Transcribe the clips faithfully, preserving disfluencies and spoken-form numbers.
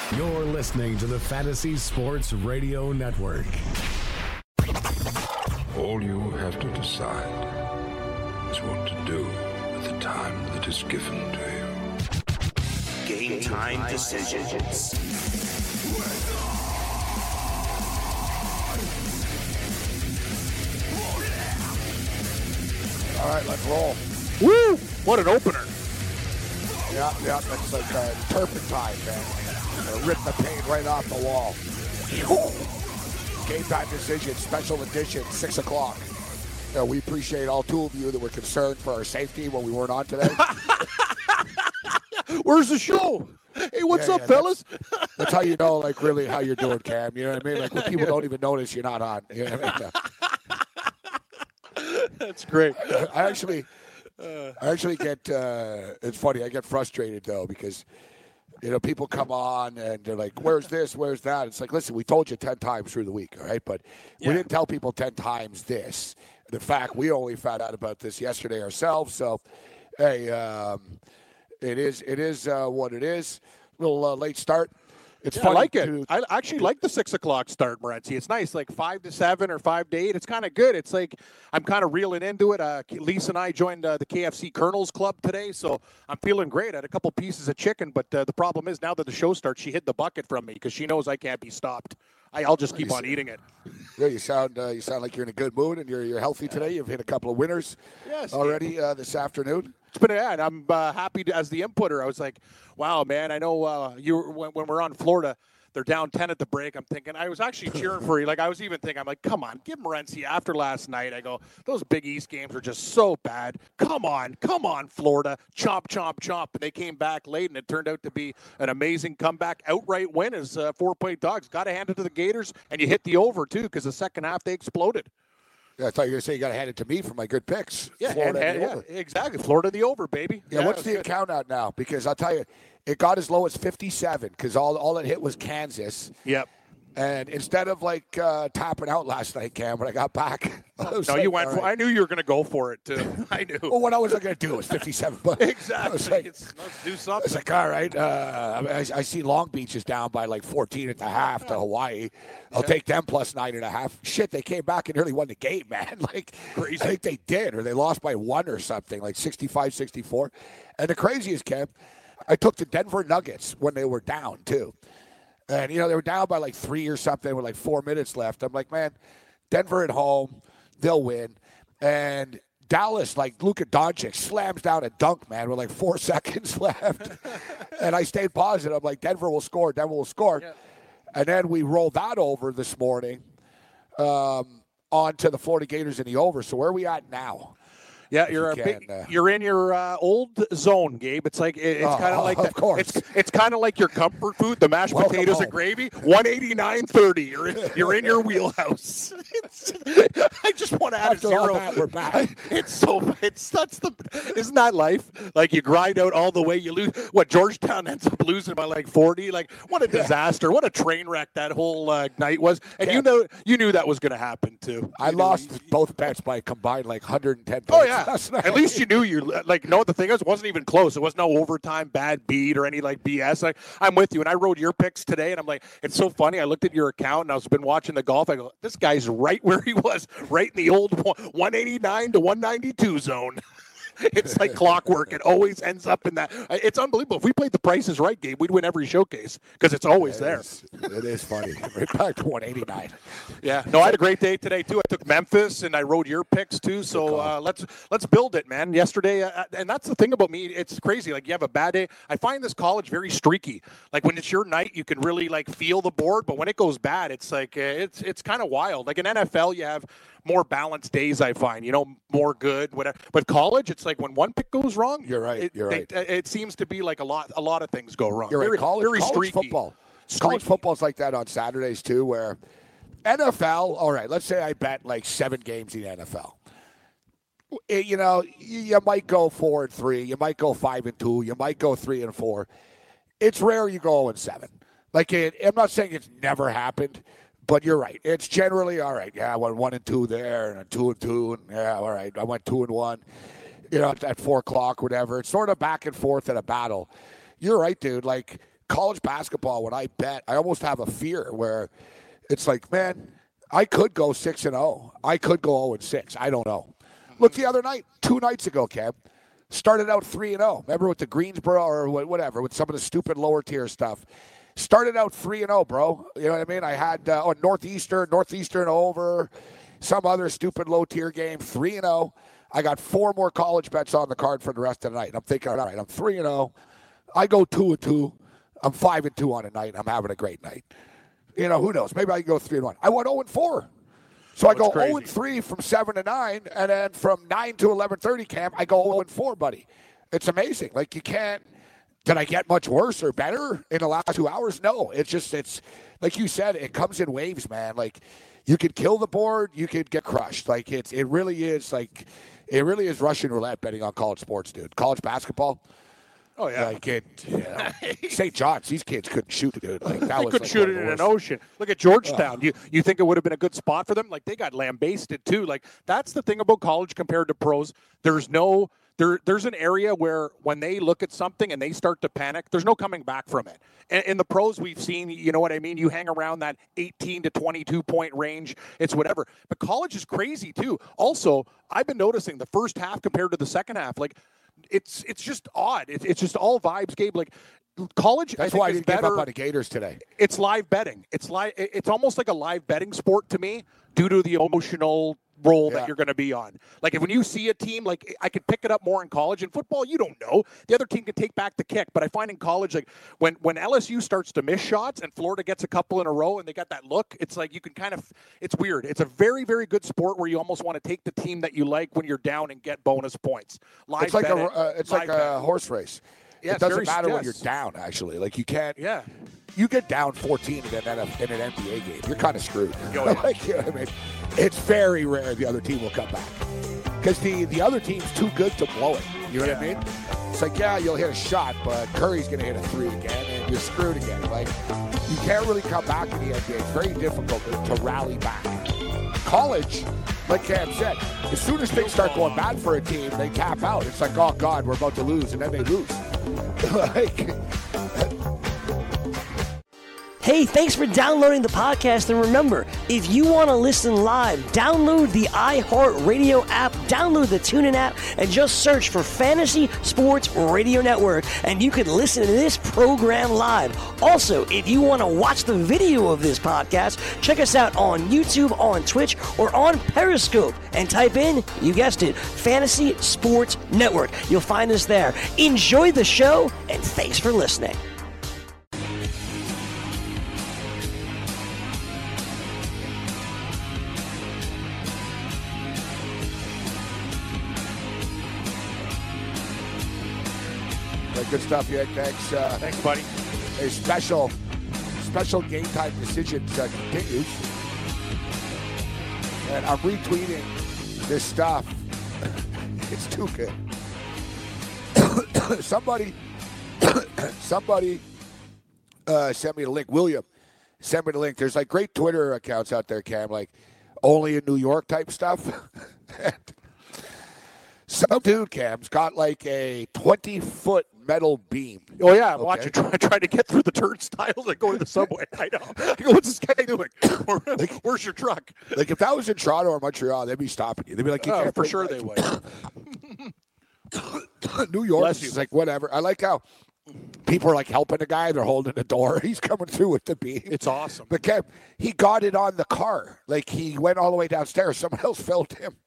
You're listening to the Fantasy Sports Radio Network. All you have to decide is what to do with the time that is given to you. Game time decisions. All right, let's roll. Woo! What an opener. Yeah, yeah, that's like uh, turpentine, man. Uh, rip the paint right off the wall. Game time decision, special edition, six o'clock. Uh, we appreciate all two of you that were concerned for our safety when we weren't on today. Where's the show? Hey, what's yeah, up, yeah, fellas? That's, that's how you know, like, really how you're doing, Cam. You know what I mean? Like, when people don't even notice you're not on. You know what I mean? That's great. I actually, I actually get, uh, it's funny, I get frustrated, though, because, you know, people come on and they're like, where's this, where's that? It's like, listen, we told you ten times through the week, all right? But Yeah. we didn't tell people ten times this. In fact, we only found out about this yesterday ourselves. So, hey, um, it is it is uh, what it is. A little uh, late start. It's Yeah, I funny like it. to- I actually like the six o'clock start, Morency. It's nice, like five to seven or five to eight. It's kind of good. It's like I'm kind of reeling into it. Uh, Lisa and I joined uh, the K F C Colonels Club today, so I'm feeling great. I had a couple pieces of chicken, but uh, the problem is now that the show starts, she hid the bucket from me because she knows I can't be stopped. I, I'll just keep on eating it. Yeah, you sound uh, you sound like you're in a good mood and you're you're healthy today. You've hit a couple of winners Yes, already uh, this afternoon. It's been yeah, and I'm uh, happy to, as the inputter. I was like, wow, man. I know uh, you were, when, when we're on Florida. They're down ten at the break. I'm thinking, I was actually cheering for you. Like, I was even thinking, I'm like, come on, give Morency after last night. I go, those Big East games are just so bad. Come on, come on, Florida. Chomp, chomp, chomp. And they came back late, and it turned out to be an amazing comeback. Outright win as uh, four-point dogs. Got to hand it to the Gators, and you hit the over, too, because the second half they exploded. Yeah, I thought you were going to say you got to hand it to me for my good picks. Yeah, Florida and, and the and, over. yeah, exactly. Florida the over, baby. Yeah, what's it the was good. account at now? Because I'll tell you, it got as low as fifty-seven because all all it hit was Kansas. Yep. And instead of like uh, tapping out last night, Cam, when I got back, I was No, like, you went all for. right. I knew you were going to go for it too. I knew. Well, what I was going to do was fifty-seven. But exactly. I was like, It's- let's do I something. was like, all right. Uh, I, I see Long Beach is down by like fourteen at the half to Hawaii. I'll take them plus nine and a half. Shit, they came back and nearly won the game, man. Like, Crazy. I think they did, or they lost by one or something, like sixty-five sixty-four. And the craziest, Cam, I took the Denver Nuggets when they were down, too. And, you know, they were down by like three or something with like four minutes left. I'm like, man, Denver at home, they'll win. And Dallas, like Luka Doncic, slams down a dunk, man, with like four seconds left. And I stayed positive. I'm like, Denver will score, Denver will score. Yeah. And then we rolled that over this morning um, onto the Florida Gators in the over. So where are we at now? Yeah, If you're you a can, big, uh, you're in your uh, old zone, Gabe. It's like it, it's Oh, kind of like of the, course. It's it's kind of like your comfort food, the mashed Welcome potatoes home. and gravy. one eighty-nine thirty. You're in, you're in your wheelhouse. It's, I just want to add After a zero. all that, we're back. It's so it's that's the isn't that life? Like you grind out all the way, you lose. What Georgetown ends up losing by like forty. Like what a disaster! What a train wreck that whole uh, night was. And Yeah. you know you knew that was going to happen too. I You knew- lost both bets by combined like one hundred ten points. Oh yeah. last night. At least you knew you like. No, the thing is, it wasn't even close. It was no overtime, bad beat, or any like B S. Like I'm with you, and I wrote your picks today, and I'm like, it's so funny. I looked at your account, and I was been watching the golf. I go, this guy's right where he was, right in the old one eighty-nine to one ninety-two zone. It's like clockwork. It always ends up in that. It's unbelievable. If we played the prices right, Gabe, we'd win every showcase because it's always It there. is- It is funny. Right back to one eighty-nine. Yeah, no, I had a great day today too. I took Memphis and I rode your picks too. So uh, let's let's build it, man. Yesterday, uh, and that's the thing about me. It's crazy. Like you have a bad day. I find this college very streaky. Like when it's your night, you can really like feel the board. But when it goes bad, it's like uh, it's it's kind of wild. Like in N F L, you have more balanced days. I find you know more good whatever. But college, it's like when one pick goes wrong, You're right, It, you're it, it seems to be like a lot a lot of things go wrong. You're very, right. College, very college streaky. football. Streaky. College football's like that on Saturdays too, where N F L. All right, let's say I bet like seven games in the N F L. It- you know, you, you might go four and three. You might go five and two. You might go three and four. It's rare you go and seven. Like it, I'm not saying it's never happened, but you're right. It's generally all right. Yeah, I went one and two there, and a two and two, and yeah, all right. I went two and one. You know, at, at four o'clock, whatever. It's sort of back and forth in a battle. You're right, dude. Like college basketball, when I bet, I almost have a fear where it's like, man, I could go six and zero. I could go zero and six. I don't know. Look, the other night, two nights ago, Kev, started out three and zero. Remember with the Greensboro or whatever, with some of the stupid lower tier stuff. Started out three and zero, bro. You know what I mean? I had uh, oh, Northeastern, Northeastern over, some other stupid low tier game, three and zero. I got four more college bets on the card for the rest of the night. And I'm thinking, all right, I'm three and zero. I go two and two. I'm five and two on a night. I'm having a great night. You know, who knows? Maybe I can go three and one. I went zero and four. So I go crazy. zero and three from seven to nine, and then from nine to eleven thirty, Cam, I go zero and four, buddy. It's amazing. Like, you can't. Did I get much worse or better in the last two hours? No. It's just, it's like you said, it comes in waves, man. Like, you could kill the board, you could get crushed. Like, it's it really is like, it really is Russian roulette betting on college sports, dude. College basketball. Oh, yeah. Like, it, you know, Saint John's, these kids couldn't shoot, dude. Like, that they was could like shoot one it of in the an worst. ocean. Look at Georgetown. You you think it would have been a good spot for them? Like, they got lambasted too. Like, that's the thing about college compared to pros. There's no there. There's an area where when they look at something and they start to panic, there's no coming back from it. And in the pros, we've seen, you know what I mean? You hang around that eighteen to twenty-two point range. It's whatever. But college is crazy too. Also, I've been noticing the first half compared to the second half. Like, It's it's just odd. It's it's just all vibes, Gabe. Like, college, That's I think why I is didn't better. give up on the Gators today. It's live betting. It's live. It's almost like a live betting sport to me, due to the emotional role Yeah. that you're going to be on. Like, if when you see a team, like, I could pick it up more in college. In football, you don't know. The other team can take back the kick. But I find in college, like, when when L S U starts to miss shots and Florida gets a couple in a row and they got that look, it's like you can kind of. It's weird. It's a very very good sport where you almost want to take the team that you like when you're down and get bonus points. Live It's like betting, a uh, it's like live a betting. horse race. Yes, it doesn't very- matter when yes. you're down. Actually, like, you can't. Yeah. You get down fourteen in an, in an N B A game, you're kind of screwed. Oh, yeah. Like, you know what I mean? It's very rare the other team will come back because the the other team's too good to blow it. You know what I Yeah. mean? It's like, yeah, you'll hit a shot, but Curry's going to hit a three again, and you're screwed again. Like, you can't really come back in the N B A. It's very difficult to, to rally back. College, like Cam said, as soon as things start going bad for a team, they tap out. It's like, oh, God, we're about to lose, and then they lose. Like, Hey, thanks for downloading the podcast. And remember, if you want to listen live, download the iHeartRadio app, download the TuneIn app, and just search for Fantasy Sports Radio Network, and you can listen to this program live. Also, if you want to watch the video of this podcast, check us out on YouTube, on Twitch, or on Periscope, and type in, you guessed it, Fantasy Sports Network. You'll find us there. Enjoy the show, and thanks for listening. like, good stuff, yeah. Thanks. Uh, Thanks, buddy. a special, special game time decisions uh, continues. And I'm retweeting this stuff. It's too good. somebody, somebody uh, sent me the link. William sent me the link. There's like great Twitter accounts out there, Cam, like only in New York type stuff. And some dude, Cam's got like a twenty foot metal beam. Oh, yeah. Watch Okay. it. Try, try to get through the turnstiles and go to the subway. I know. I go, what's this guy doing? Where, where's your truck? Like, if that was in Toronto or Montreal, they'd be stopping you. They'd be like, you Oh, can't for bring, sure like, they would. New York Bless you. is like, whatever. I like how people are like helping the guy. They're holding the door. He's coming through with the beam. It's awesome. But Kev, he got it on the car. Like, he went all the way downstairs. Someone else filmed him.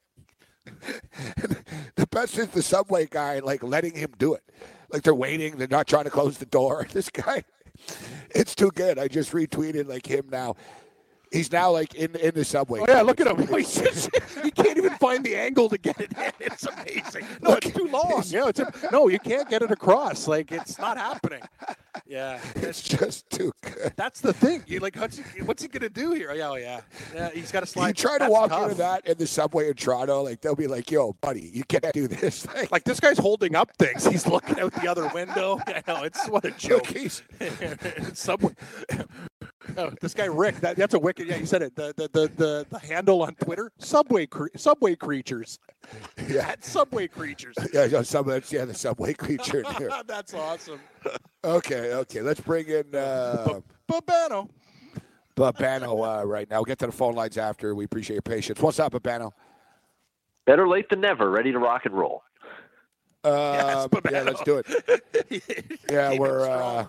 The best is the subway guy, like, letting him do it. Like, they're waiting. They're not trying to close the door. This guy, it's too good. I just retweeted, like, him now. He's now, like, in in the subway. Oh, yeah, look at him. He's just, he can't even find the angle to get it in. It's amazing. No, it's too long. Yeah, it's a, no, you can't get it across. Like, it's not happening. Yeah. It's just too good. That's the thing. You like, what's he, what's he going to do here? Oh, yeah. Yeah, he's got to slide. You try to That's walk tough. into that in the subway in Toronto, like, they'll be like, yo, buddy, you can't do this. Like, Like, this guy's holding up things. He's looking out the other window. I know. It's what a joke. look, he's, Subway. Oh, this guy Rick, that, that's a wicked. Yeah, you said it. The the the the, the handle on Twitter: Subway cre- Subway creatures. Yeah, That's Subway creatures. yeah, yeah, some, yeah, the subway creature in here. That's awesome. Okay, okay, let's bring in uh, Babano. Babano uh, right now. We'll get to the phone lines after. We appreciate your patience. What's up, Babano? Better late than never. Ready to rock and roll. Um, Yes, yeah, let's do it. Yeah, we're uh,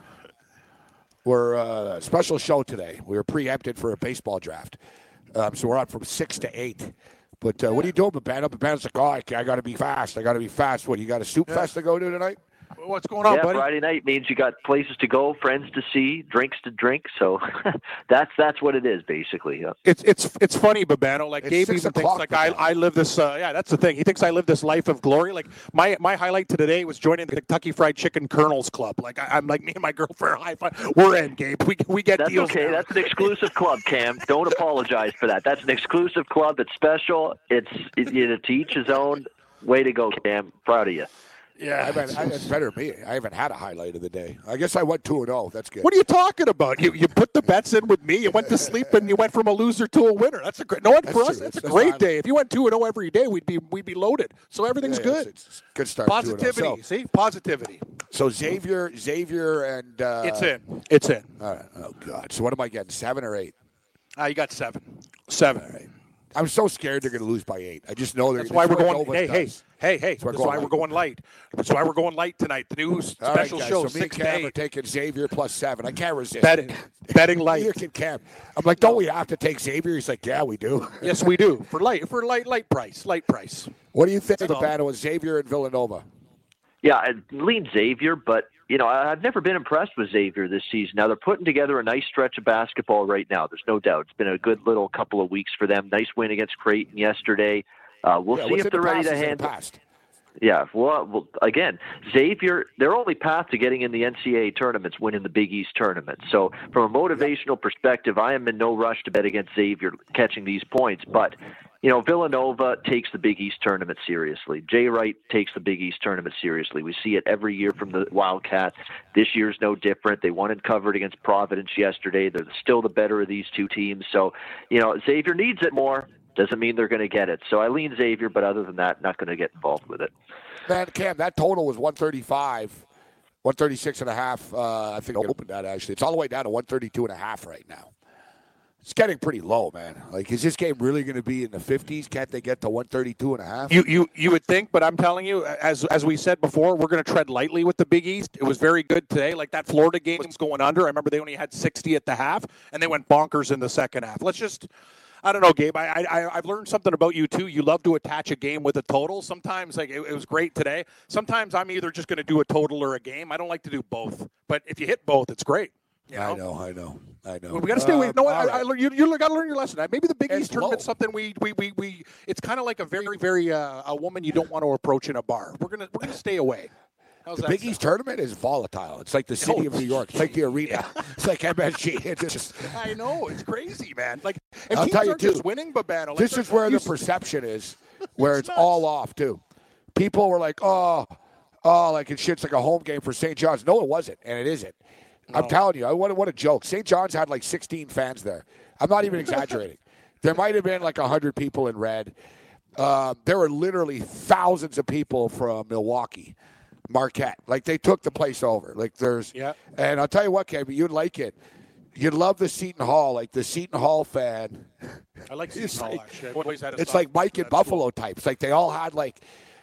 we're uh, special show today. We were preempted for a baseball draft, um, so we're on from six to eight. But uh, what are you doing, Babano? Babano's like, oh, I, I got to be fast. I got to be fast. What, you got a soup Yeah. fest to go to tonight? What's going on, yeah, buddy? Friday night means you got places to go, friends to see, drinks to drink. So that's that's what it is, basically. Yeah. It's it's it's funny, Babano. Like It's Gabe six even thinks o'clock, like I, Babano. I live this. Uh, yeah, that's the thing. He thinks I live this life of glory. Like my my highlight to today was joining the Kentucky Fried Chicken Colonels Club. Like I, I'm like me and my girlfriend high five. We're in, Gabe. We we get That's deals. okay. now. That's an exclusive club, Cam. Don't apologize for that. That's an exclusive club. It's special. It's it, it, to each his own. Way to go, Cam. Proud of you. yeah. I mean, I, it's better than me. I haven't had a highlight of the day. I guess I went two and zero. That's good. What are you talking about? You you put the bets in with me. You went to sleep and you went from a loser to a winner. That's a great. No, what, That's for us, true. that's a That's great fine. day. If you went two and zero every day, we'd be we'd be loaded. So everything's Yeah, good. It's, it's good start. two and oh. Positivity. So, See, positivity. so Xavier, Xavier, and uh, It's in. It's in. All right. Oh God. So what am I getting? Seven or eight? Ah, you got seven. Seven. All right. I'm so scared they're going to lose by eight. I just know they're. That's why we're what going. Nova Hey, hey, does. hey, hey. That's why That's we're why going we're going light. That's why we're going light tonight. The new All right, special guys, show, so me and six to Cam are eight. taking Xavier plus seven. I can't resist. Betting, betting light. Neither can Cam. I'm like, don't we have to take Xavier? He's like, yeah, we do. Yes, we do for light for light light price. Light price. What do you think That's of the all. battle with Xavier and Villanova? Yeah, I lean Xavier, but you know I've never been impressed with Xavier this season. Now they're putting together a nice stretch of basketball right now. There's no doubt. It's been a good little couple of weeks for them. Nice win against Creighton yesterday. Uh, we'll Yeah, see what's if in the they're ready past to is in the handle. past. Yeah, well, well, again, Xavier, their only path to getting in the N C double A tournament's winning the Big East tournament. So from a motivational perspective, I am in no rush to bet against Xavier catching these points. But, you know, Villanova takes the Big East tournament seriously. Jay Wright takes the Big East tournament seriously. We see it every year from the Wildcats. This year's no different. They won and covered against Providence yesterday. They're still the better of these two teams. So, you know, Xavier needs it more. Doesn't mean they're going to get it. So I lean Xavier, but other than that, not going to get involved with it. Man, Cam, that total was one thirty-five, one thirty-six and a half. Uh, I think I opened that, actually. It's all the way down to one thirty-two and a half right now. It's getting pretty low, man. Like, is this game really going to be in the fifties? Can't they get to one thirty-two and a half? You you you would think, but I'm telling you, as as we said before, we're going to tread lightly with the Big East. It was very good today. Like that Florida game was going under. I remember they only had sixty at the half, and they went bonkers in the second half. Let's just. I don't know, Gabe. I, I I've learned something about you too. You love to attach a game with a total. Sometimes, like it, it was great today. Sometimes I'm either just going to do a total or a game. I don't like to do both. But if you hit both, it's great. You know? I know, I know, I know. We got to stay away. Um, No, all I, right. I, learned- you you got to learn your lesson. Maybe the Big It's East tournament's low. something we we we, we It's kind of like a very very uh, a woman you don't want to approach in a bar. We're gonna we're gonna stay away. How's The that Big sound? East tournament is volatile. It's like the city Oh, of New York. It's like the arena. It's like M S G. It's just. I know it's crazy, man. Like, and I'll teams tell you, aren't just too, winning, Babano. Like, This they're- is where you the s- perception is, where it's nuts. all off too. People were like, "Oh, oh, like it shit's like a home game for Saint John's." No, it wasn't, and it isn't. I'm telling you, I what, what a joke. Saint John's had like sixteen fans there. I'm not even exaggerating. There might have been like one hundred people in red. Uh, there were literally thousands of people from Milwaukee, Marquette. Like they took the place over. Like there's, Yeah. and I'll tell you what, Kevin, you'd like it. You'd love the Seton Hall, like the Seton Hall fan. I like It's Seton Hall, like- actually. I've always had a It's soft like spot Mike for and that Buffalo types. Like they all had like,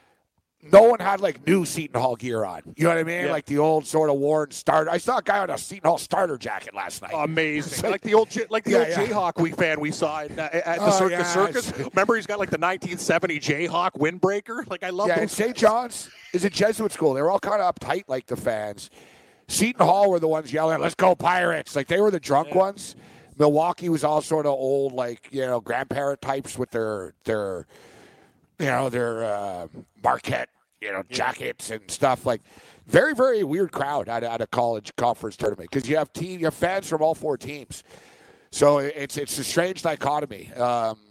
no one had like new Seton Hall gear on. You know what I mean? Yeah. Like the old sort of worn starter. I saw a guy on a Seton Hall starter jacket last night. school. Amazing, It's like- like, the old J- like the Yeah, old yeah. Jayhawk we fan we saw in, uh, at the Oh, Circus yeah. Circus. Remember, he's got like the nineteen seventy Jayhawk windbreaker. Like I love yeah, those and Saint guys. John's is a Jesuit school. They were all kind of uptight, like the fans. Seton Hall were the ones yelling, "Let's go Pirates!" Like they were the drunk ones. Milwaukee was all sort of old, like you know, grandparent types with their their, you know, their uh, Marquette, you know, jackets and stuff. Like very, very weird crowd at, a- at a college conference tournament because you have team, you have fans from all four teams. So it's it's a strange dichotomy. Um,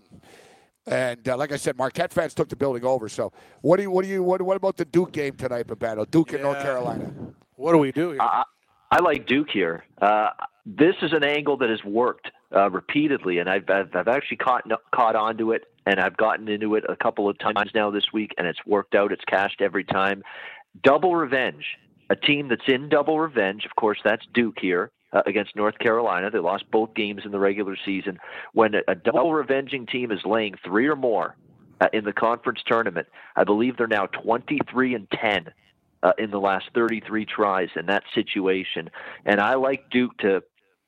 And uh, like I said, Marquette fans took the building over. So, what do you, what do you, what, what about the Duke game tonight, Babano? Duke in North Yeah. Carolina. What do we do here? I, I like Duke here. Uh, this is an angle that has worked uh, repeatedly, and I've, I've I've actually caught caught onto it, and I've gotten into it a couple of times now this week, and it's worked out. It's cashed every time. Double revenge. A team that's in double revenge, of course, that's Duke here uh, against North Carolina. They lost both games in the regular season. When a, a double revenging team is laying three or more uh, in the conference tournament, I believe they're now twenty-three and ten. Uh, in the last thirty-three tries in that situation. And I like Duke to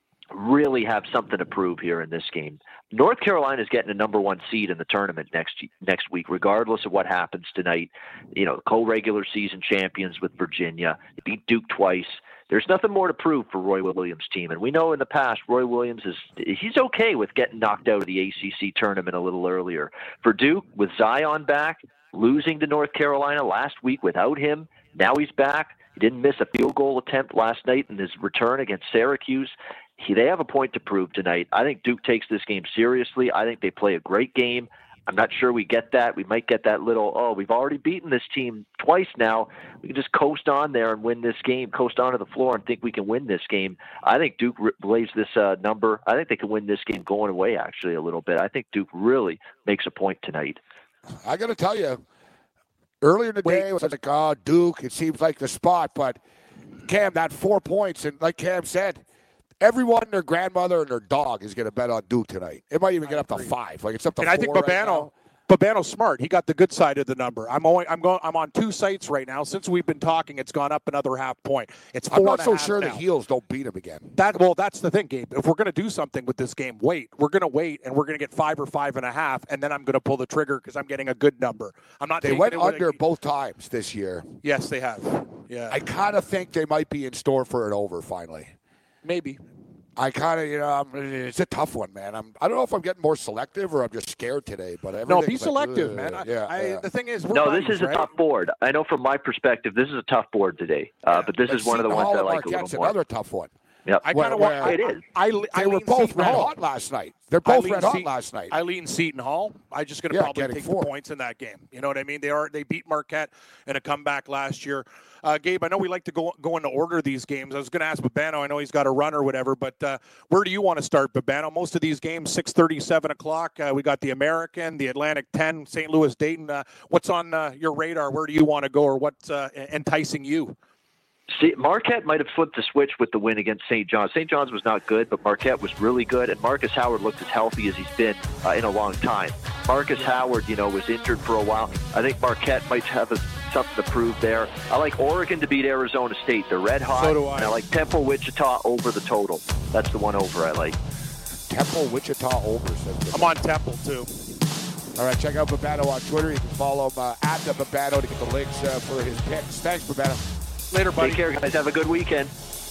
really have something to prove here in this game. North Carolina is getting a number one seed in the tournament next next week, regardless of what happens tonight. You know, co-regular season champions with Virginia. They beat Duke twice. There's nothing more to prove for Roy Williams' team. And we know in the past, Roy Williams is he's okay with getting knocked out of the A C C tournament a little earlier. For Duke, with Zion back, losing to North Carolina last week without him, now he's back. He didn't miss a field goal attempt last night in his return against Syracuse. He, they have a point to prove tonight. I think Duke takes this game seriously. I think they play a great game. I'm not sure we get that. We might get that little, oh, we've already beaten this team twice now. We can just coast on there and win this game, coast onto the floor and think we can win this game. I think Duke lays this uh, number. I think they can win this game going away, actually, a little bit. I think Duke really makes a point tonight. I got to tell you, earlier in the Wait, day, it was like, oh, Duke, it seems like the spot. But, Cam, that four points, and like Cam said, everyone, their grandmother, and their dog is going to bet on Duke tonight. It might even get up to five. Like, it's up to and four I think Babano, right Babano's smart. He got the good side of the number. I'm only, I'm going. I'm on two sites right now. Since we've been talking, it's gone up another half point. It's four I'm not and so a half sure now. the Heels don't beat him again. That well, that's the thing, Gabe. If we're going to do something with this game, wait. We're going to wait, and we're going to get five or five and a half, and then I'm going to pull the trigger because I'm getting a good number. I'm not. They went under a, both times this year. Yes, they have. Yeah. I kind of think they might be in store for an over finally. Maybe. I kind of, you know, I'm, it's a tough one, man. I'm, I don't know if I'm getting more selective or I'm just scared today. But no, be like, selective, man. I, yeah, I, yeah. The thing is, we're no, buddies, this is right? a tough board. I know from my perspective, this is a tough board today. Uh, yeah. but this but is one of the Seton ones Hall I like a Marquette's little more. Another tough one. Yep. I kind of want. It is. I, I, They I were lean both Seton red Hall. hot last night. They're both red hot Seton, last night. I lean Seton Hall. I just going to Yeah, probably getting take four. the points in that game. You know what I mean? They are they beat Marquette in a comeback last year. Uh, Gabe, I know we like to go go into order these games. I was going to ask Babano. I know he's got a run or whatever, but uh, where do you want to start, Babano? Most of these games, six thirty, seven o'clock. Uh, we got the American, the Atlantic ten, Saint Louis, Dayton. Uh, what's on uh, your radar? Where do you want to go, or what's uh, enticing you? See, Marquette might have flipped the switch with the win against Saint John's. Saint John's was not good, but Marquette was really good, and Marcus Howard looked as healthy as he's been uh, in a long time. Marcus Howard, you know, was injured for a while. I think Marquette might have a, something to prove there. I like Oregon to beat Arizona State. They're red hot. So do I. And I like Temple Wichita over the total. That's the one over I like. Temple Wichita over. Says I'm on Temple, too. All right, check out Babano on Twitter. You can follow him uh, at the Babano to get the links uh, for his picks. Thanks, Babano. Later, buddy. Take care, guys. Have a good weekend.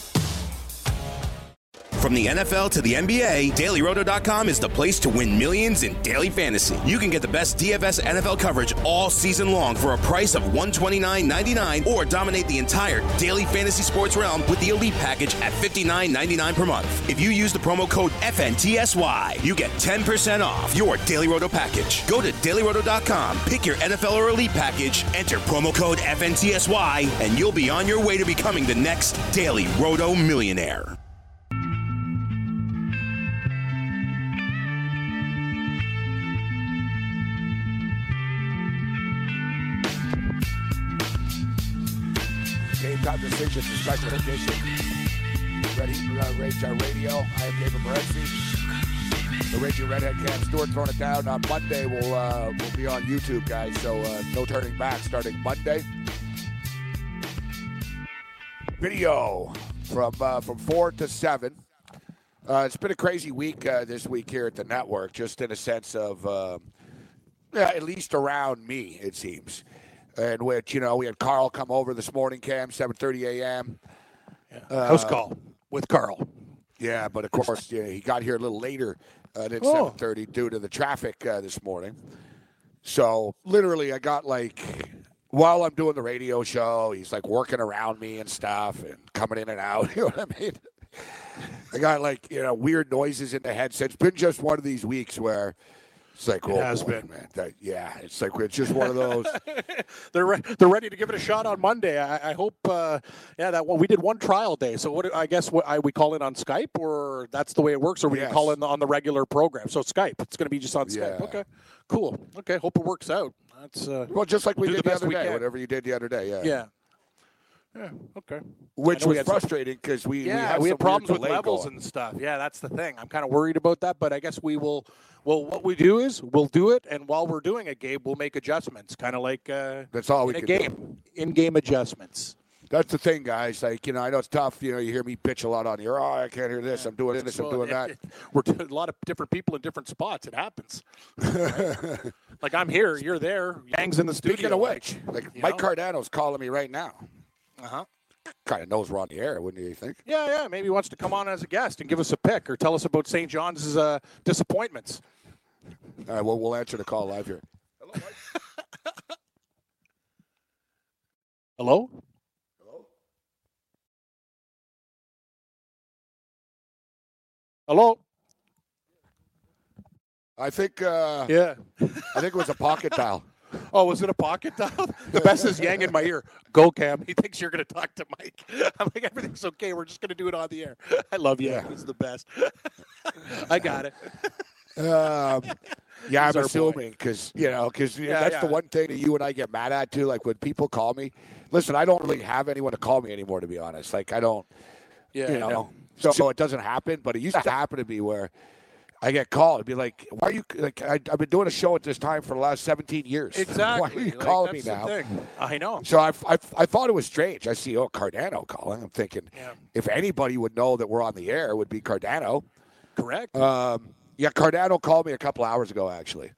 From the N F L to the N B A, Daily Roto dot com is the place to win millions in daily fantasy. You can get the best D F S N F L coverage all season long for a price of one hundred twenty-nine ninety-nine, or dominate the entire daily fantasy sports realm with the Elite Package at fifty-nine ninety-nine per month. If you use the promo code F N T S Y, you get ten percent off your Daily Roto package. Go to Daily Roto dot com, pick your N F L or Elite Package, enter promo code F N T S Y, and you'll be on your way to becoming the next Daily Roto millionaire. Game Time Decisions, a special edition. Ready for uh, Rage on Radio. I am David Morency. The Raging Redhead Cam Stewart throwing it down. On Monday, we'll, uh, we'll be on YouTube, guys, so uh, no turning back starting Monday. Video from uh, from four to seven. Uh, it's been a crazy week uh, this week here at the network, just in a sense of, uh, yeah, at least around me, it seems. In which, you know, we had Carl come over this morning, Cam, seven thirty a.m. Yeah. Uh, House call with Carl. Yeah, but of course, yeah, he got here a little later uh, than oh. seven thirty due to the traffic uh, this morning. So, literally, I got, like, while I'm doing the radio show, he's, like, working around me and stuff and coming in and out. You know what I mean? I got, like, you know, weird noises in the headset. It's been just one of these weeks where It's like, It oh, has boy, been. man. That, yeah, it's like it's just one of those. they're re- they're ready to give it a shot on Monday. I, I hope. Uh, yeah, that one we did one trial day. So what? I guess what I, we call it on Skype, or that's the way it works, or we Yes. can call it on the regular program. So Skype. It's going to be just on Skype. Yeah. Okay, cool. Okay, hope it works out. That's uh, Well, just like we do did the the, best other we day, can. whatever you did the other day. Yeah. yeah. Yeah. Okay. Which I know we was had some- frustrating because we, Yeah, we had, we some had problems weird with delay levels going. and stuff. Yeah, that's the thing. I'm kind of worried about that, but I guess we will. Well, what we do is we'll do it, and while we're doing it, Gabe, we'll make adjustments, kind of like uh, That's all we in a can game, do. in-game adjustments. That's the thing, guys. Like, you know, I know it's tough. You know, you hear me pitch a lot on here. Oh, I can't hear this. I'm doing this. I'm So doing it- that. it- we're doing a lot of different people in different spots. It happens. Right? Like I'm here, you're there. Yang's in the studio. Speaking of which, like You Mike know? Cardano's calling me right now. Uh huh. Kind of knows we're on the air, wouldn't you think? Yeah, yeah. Maybe he wants to come on as a guest and give us a pick or tell us about Saint John's uh, disappointments. All right, well, we'll answer the call live here. Hello? Hello? I think. Uh, Yeah. I think it was a pocket dial. Oh, was it a pocket dial? The best is Yang in my ear. Go, Cam. He thinks you're going to talk to Mike. I'm like, everything's okay. We're just going to do it on the air. I love Yang. Yeah. He's the best. I got it. Um, yeah, He's I'm our boy. assuming because you know because Yeah, that's yeah. the one thing that you and I get mad at too. Like when people call me, listen, I don't really have anyone to call me anymore. To be honest, like I don't, Yeah, you I know, know. so, so it doesn't happen. But it used to happen to me where I get called. It'd be like, why are you like? I, I've been doing a show at this time for the last seventeen years. Exactly. Why are you Like, calling me that's the now? thing. I know. So I, I, I thought it was strange. I see, oh, Cardano calling. I'm thinking, Yeah. if anybody would know that we're on the air, it would be Cardano. Correct. Um, yeah, Cardano called me a couple hours ago, actually.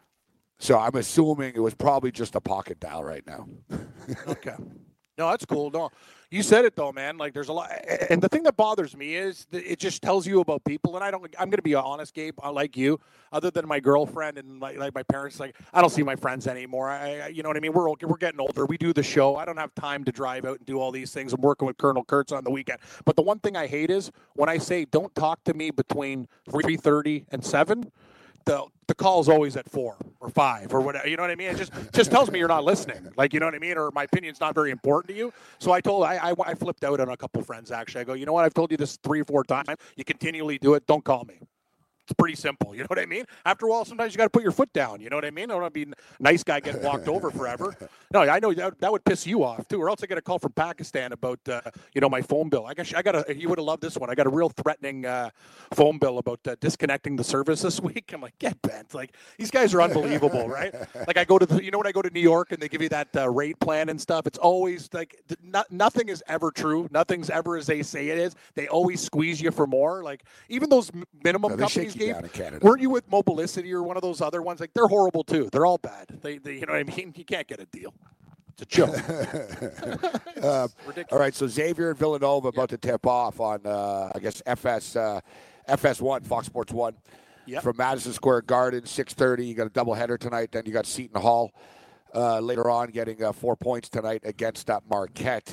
So I'm assuming it was probably just a pocket dial right now. Okay. No, that's cool. No, you said it though, man. Like there's a lot, and the thing that bothers me is that it just tells you about people. And I don't. I'm going to be honest, Gabe. I like you. Other than my girlfriend and like, like my parents, like I don't see my friends anymore. I, I- you know what I mean. We're we're getting older. We do the show. I don't have time to drive out and do all these things. I'm working with Colonel Kurtz on the weekend. But the one thing I hate is when I say don't talk to me between three thirty and seven. The, the call is always at four or five or whatever. You know what I mean? It just just tells me you're not listening. Like, you know what I mean? Or my opinion's not very important to you. So I told, I, I, I flipped out on a couple friends, actually. I go, you know what? I've told you this three or four times. You continually do it. Don't call me. It's pretty simple. You know what I mean? After a while, sometimes you got to put your foot down. You know what I mean? I don't want to be a nice guy getting walked over forever. No, I know that, that would piss you off too. Or else I get a call from Pakistan about, uh, you know, my phone bill. I guess I got a. You would have loved this one. I got a real threatening uh, phone bill about uh, disconnecting the service this week. I'm like, get bent. Like these guys are unbelievable, right? Like I go to, the, you know, when I go to New York and they give you that uh, rate plan and stuff. It's always like th- not, nothing is ever true. Nothing's ever as they say it is. They always squeeze you for more. Like even those m- minimum No, they companies. shake you Gabe, down in Canada. weren't you with Mobilicity or one of those other ones? Like they're horrible too. They're all bad. They, they you know what I mean? You can't get a deal. It's a joke. Uh, ridiculous. all right, so Xavier and Villanova about to tip off on, uh, I guess, F S uh, F S one, Fox Sports one, Yep. from Madison Square Garden, six thirty. You got a doubleheader tonight. Then you got Seton Hall uh, later on getting uh, four points tonight against uh, Marquette.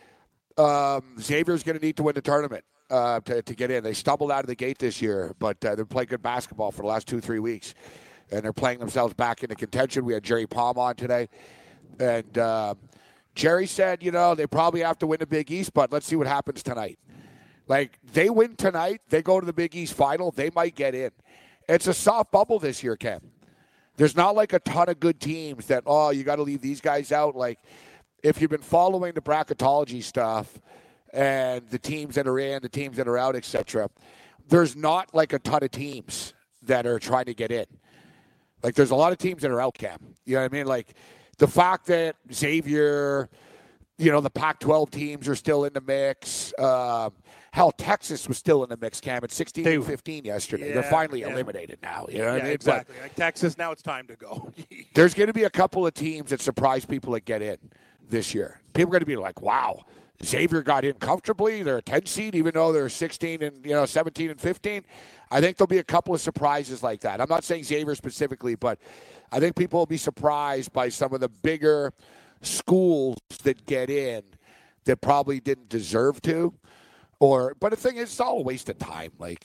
Um, Xavier's going to need to win the tournament uh, to, to get in. They stumbled out of the gate this year, but uh, they're playing good basketball for the last two, three weeks. And they're playing themselves back into contention. We had Jerry Palm on today. And uh, Jerry said, you know, they probably have to win the Big East, but let's see what happens tonight. Like, they win tonight, they go to the Big East final, they might get in. It's a soft bubble this year, Ken. There's not like a ton of good teams that, oh, you got to leave these guys out. Like, if you've been following the bracketology stuff and the teams that are in, the teams that are out, et cetera, there's not like a ton of teams that are trying to get in. Like, there's a lot of teams that are out, Cam. You know what I mean? Like, the fact that Xavier, you know, the Pac twelve teams are still in the mix. Um, hell, Texas was still in the mix, Cam, at sixteen They- and fifteen yesterday. Yeah, They're finally yeah. eliminated now. You know what Yeah, I mean? But exactly. Like Texas, now it's time to go. there's going to be a couple of teams that surprise people that get in this year. People are going to be like, wow, Xavier got in comfortably. They're a ten seed, even though they're sixteen and, you know, seventeen and fifteen. I think there'll be a couple of surprises like that. I'm not saying Xavier specifically, but I think people will be surprised by some of the bigger schools that get in that probably didn't deserve to. Or, but the thing is, it's all a waste of time. Like,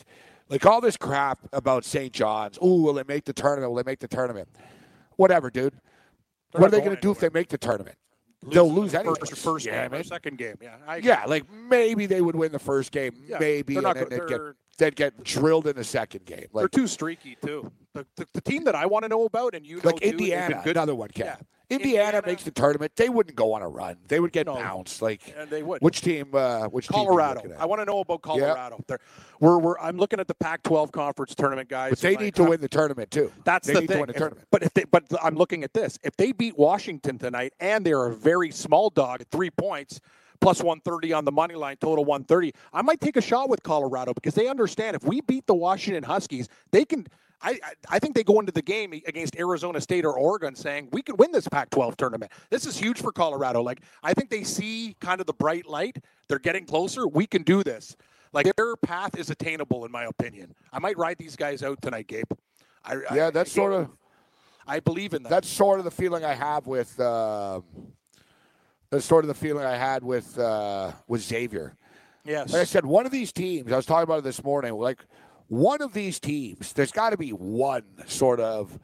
Like all this crap about Saint John's. Ooh, will they make the tournament? Will they make the tournament? Whatever, dude. They're what are not they going going to do if they anywhere. make the tournament? Lose They'll the lose anyway. First, first yeah, game or man. second game. Yeah. I, Yeah, like maybe they would win the first game, Yeah, maybe, they're and not then go- they'd get, they're- they'd get drilled in the second game. They're Like, too streaky too. The, the, the team that I want to know about, and you know like too, they've been Indiana, good. another one, Ken. Yeah. Indiana, Indiana- makes the tournament. They wouldn't go on a run. They would get No. bounced. Like, And they would. which team? Uh, which team are you Colorado. looking at? I want to know about Colorado. They're, we're, we're, I'm looking at the Pac twelve conference tournament, guys. But they Like, need to I'm- win the tournament too. That's they the need thing. to win the If- tournament. But if they, but I'm looking at this. If they beat Washington tonight, and they're a very small dog at three points, plus one thirty on the money line, total one thirty, I might take a shot with Colorado because they understand if we beat the Washington Huskies, they can. I, I I think they go into the game against Arizona State or Oregon saying we can win this Pac twelve tournament. This is huge for Colorado. Like I think they see kind of the bright light. They're getting closer. We can do this. Like their path is attainable, in my opinion. I might ride these guys out tonight, Gabe. I, yeah, I, that's I, sort of I believe in that. that's sort of the feeling I have with. Um, that's sort of the feeling I had with uh, with Xavier. Yes. Like I said, one of these teams. I was talking about it this morning. Like one of these teams, there's got to be one sort of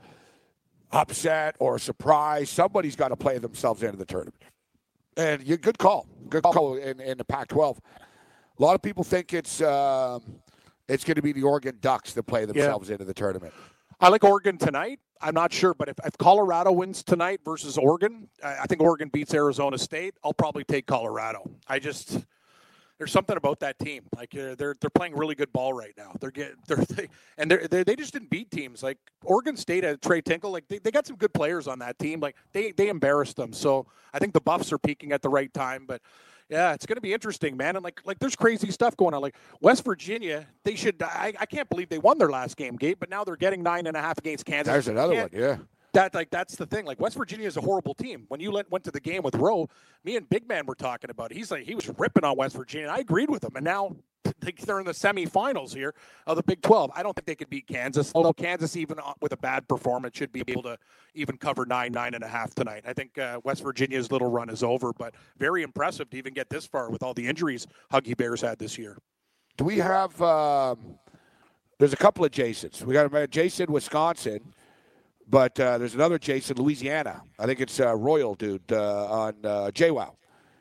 upset or surprise. Somebody's got to play themselves into the tournament. And you good call, good call in, in the Pac twelve. A lot of people think it's um, it's going to be the Oregon Ducks that play themselves into the tournament. I like Oregon tonight. I'm not sure, but if, if Colorado wins tonight versus Oregon, I, I think Oregon beats Arizona State. I'll probably take Colorado. I just there's something about that team. Like uh, they're they're playing really good ball right now. They're get they're they, and they're, they're they just didn't beat teams like Oregon State at Trey Tinkle. Like they, they got some good players on that team. Like they they embarrassed them. So I think the Buffs are peaking at the right time. But yeah, it's going to be interesting, man. And like like there's crazy stuff going on. Like West Virginia, they should. I, I can't believe they won their last game, Gabe. But now they're getting nine and a half against Kansas. There's another Can't- one, yeah. That like that's the thing. Like West Virginia is a horrible team. When you went to the game with Rowe, me and Big Man were talking about it. He's like he was ripping on West Virginia. I agreed with him, and now they're in the semifinals here of the Big twelve. I don't think they could beat Kansas. Although Kansas, even with a bad performance, should be able to even cover nine, nine and a half tonight. I think uh, West Virginia's little run is over, but very impressive to even get this far with all the injuries Huggy Bears had this year. Do we have? Um, there's a couple of Jasons. We got a Jason, Wisconsin. But uh, there's another Jason, Louisiana. I think it's uh, Royal dude uh, on uh, JWoww,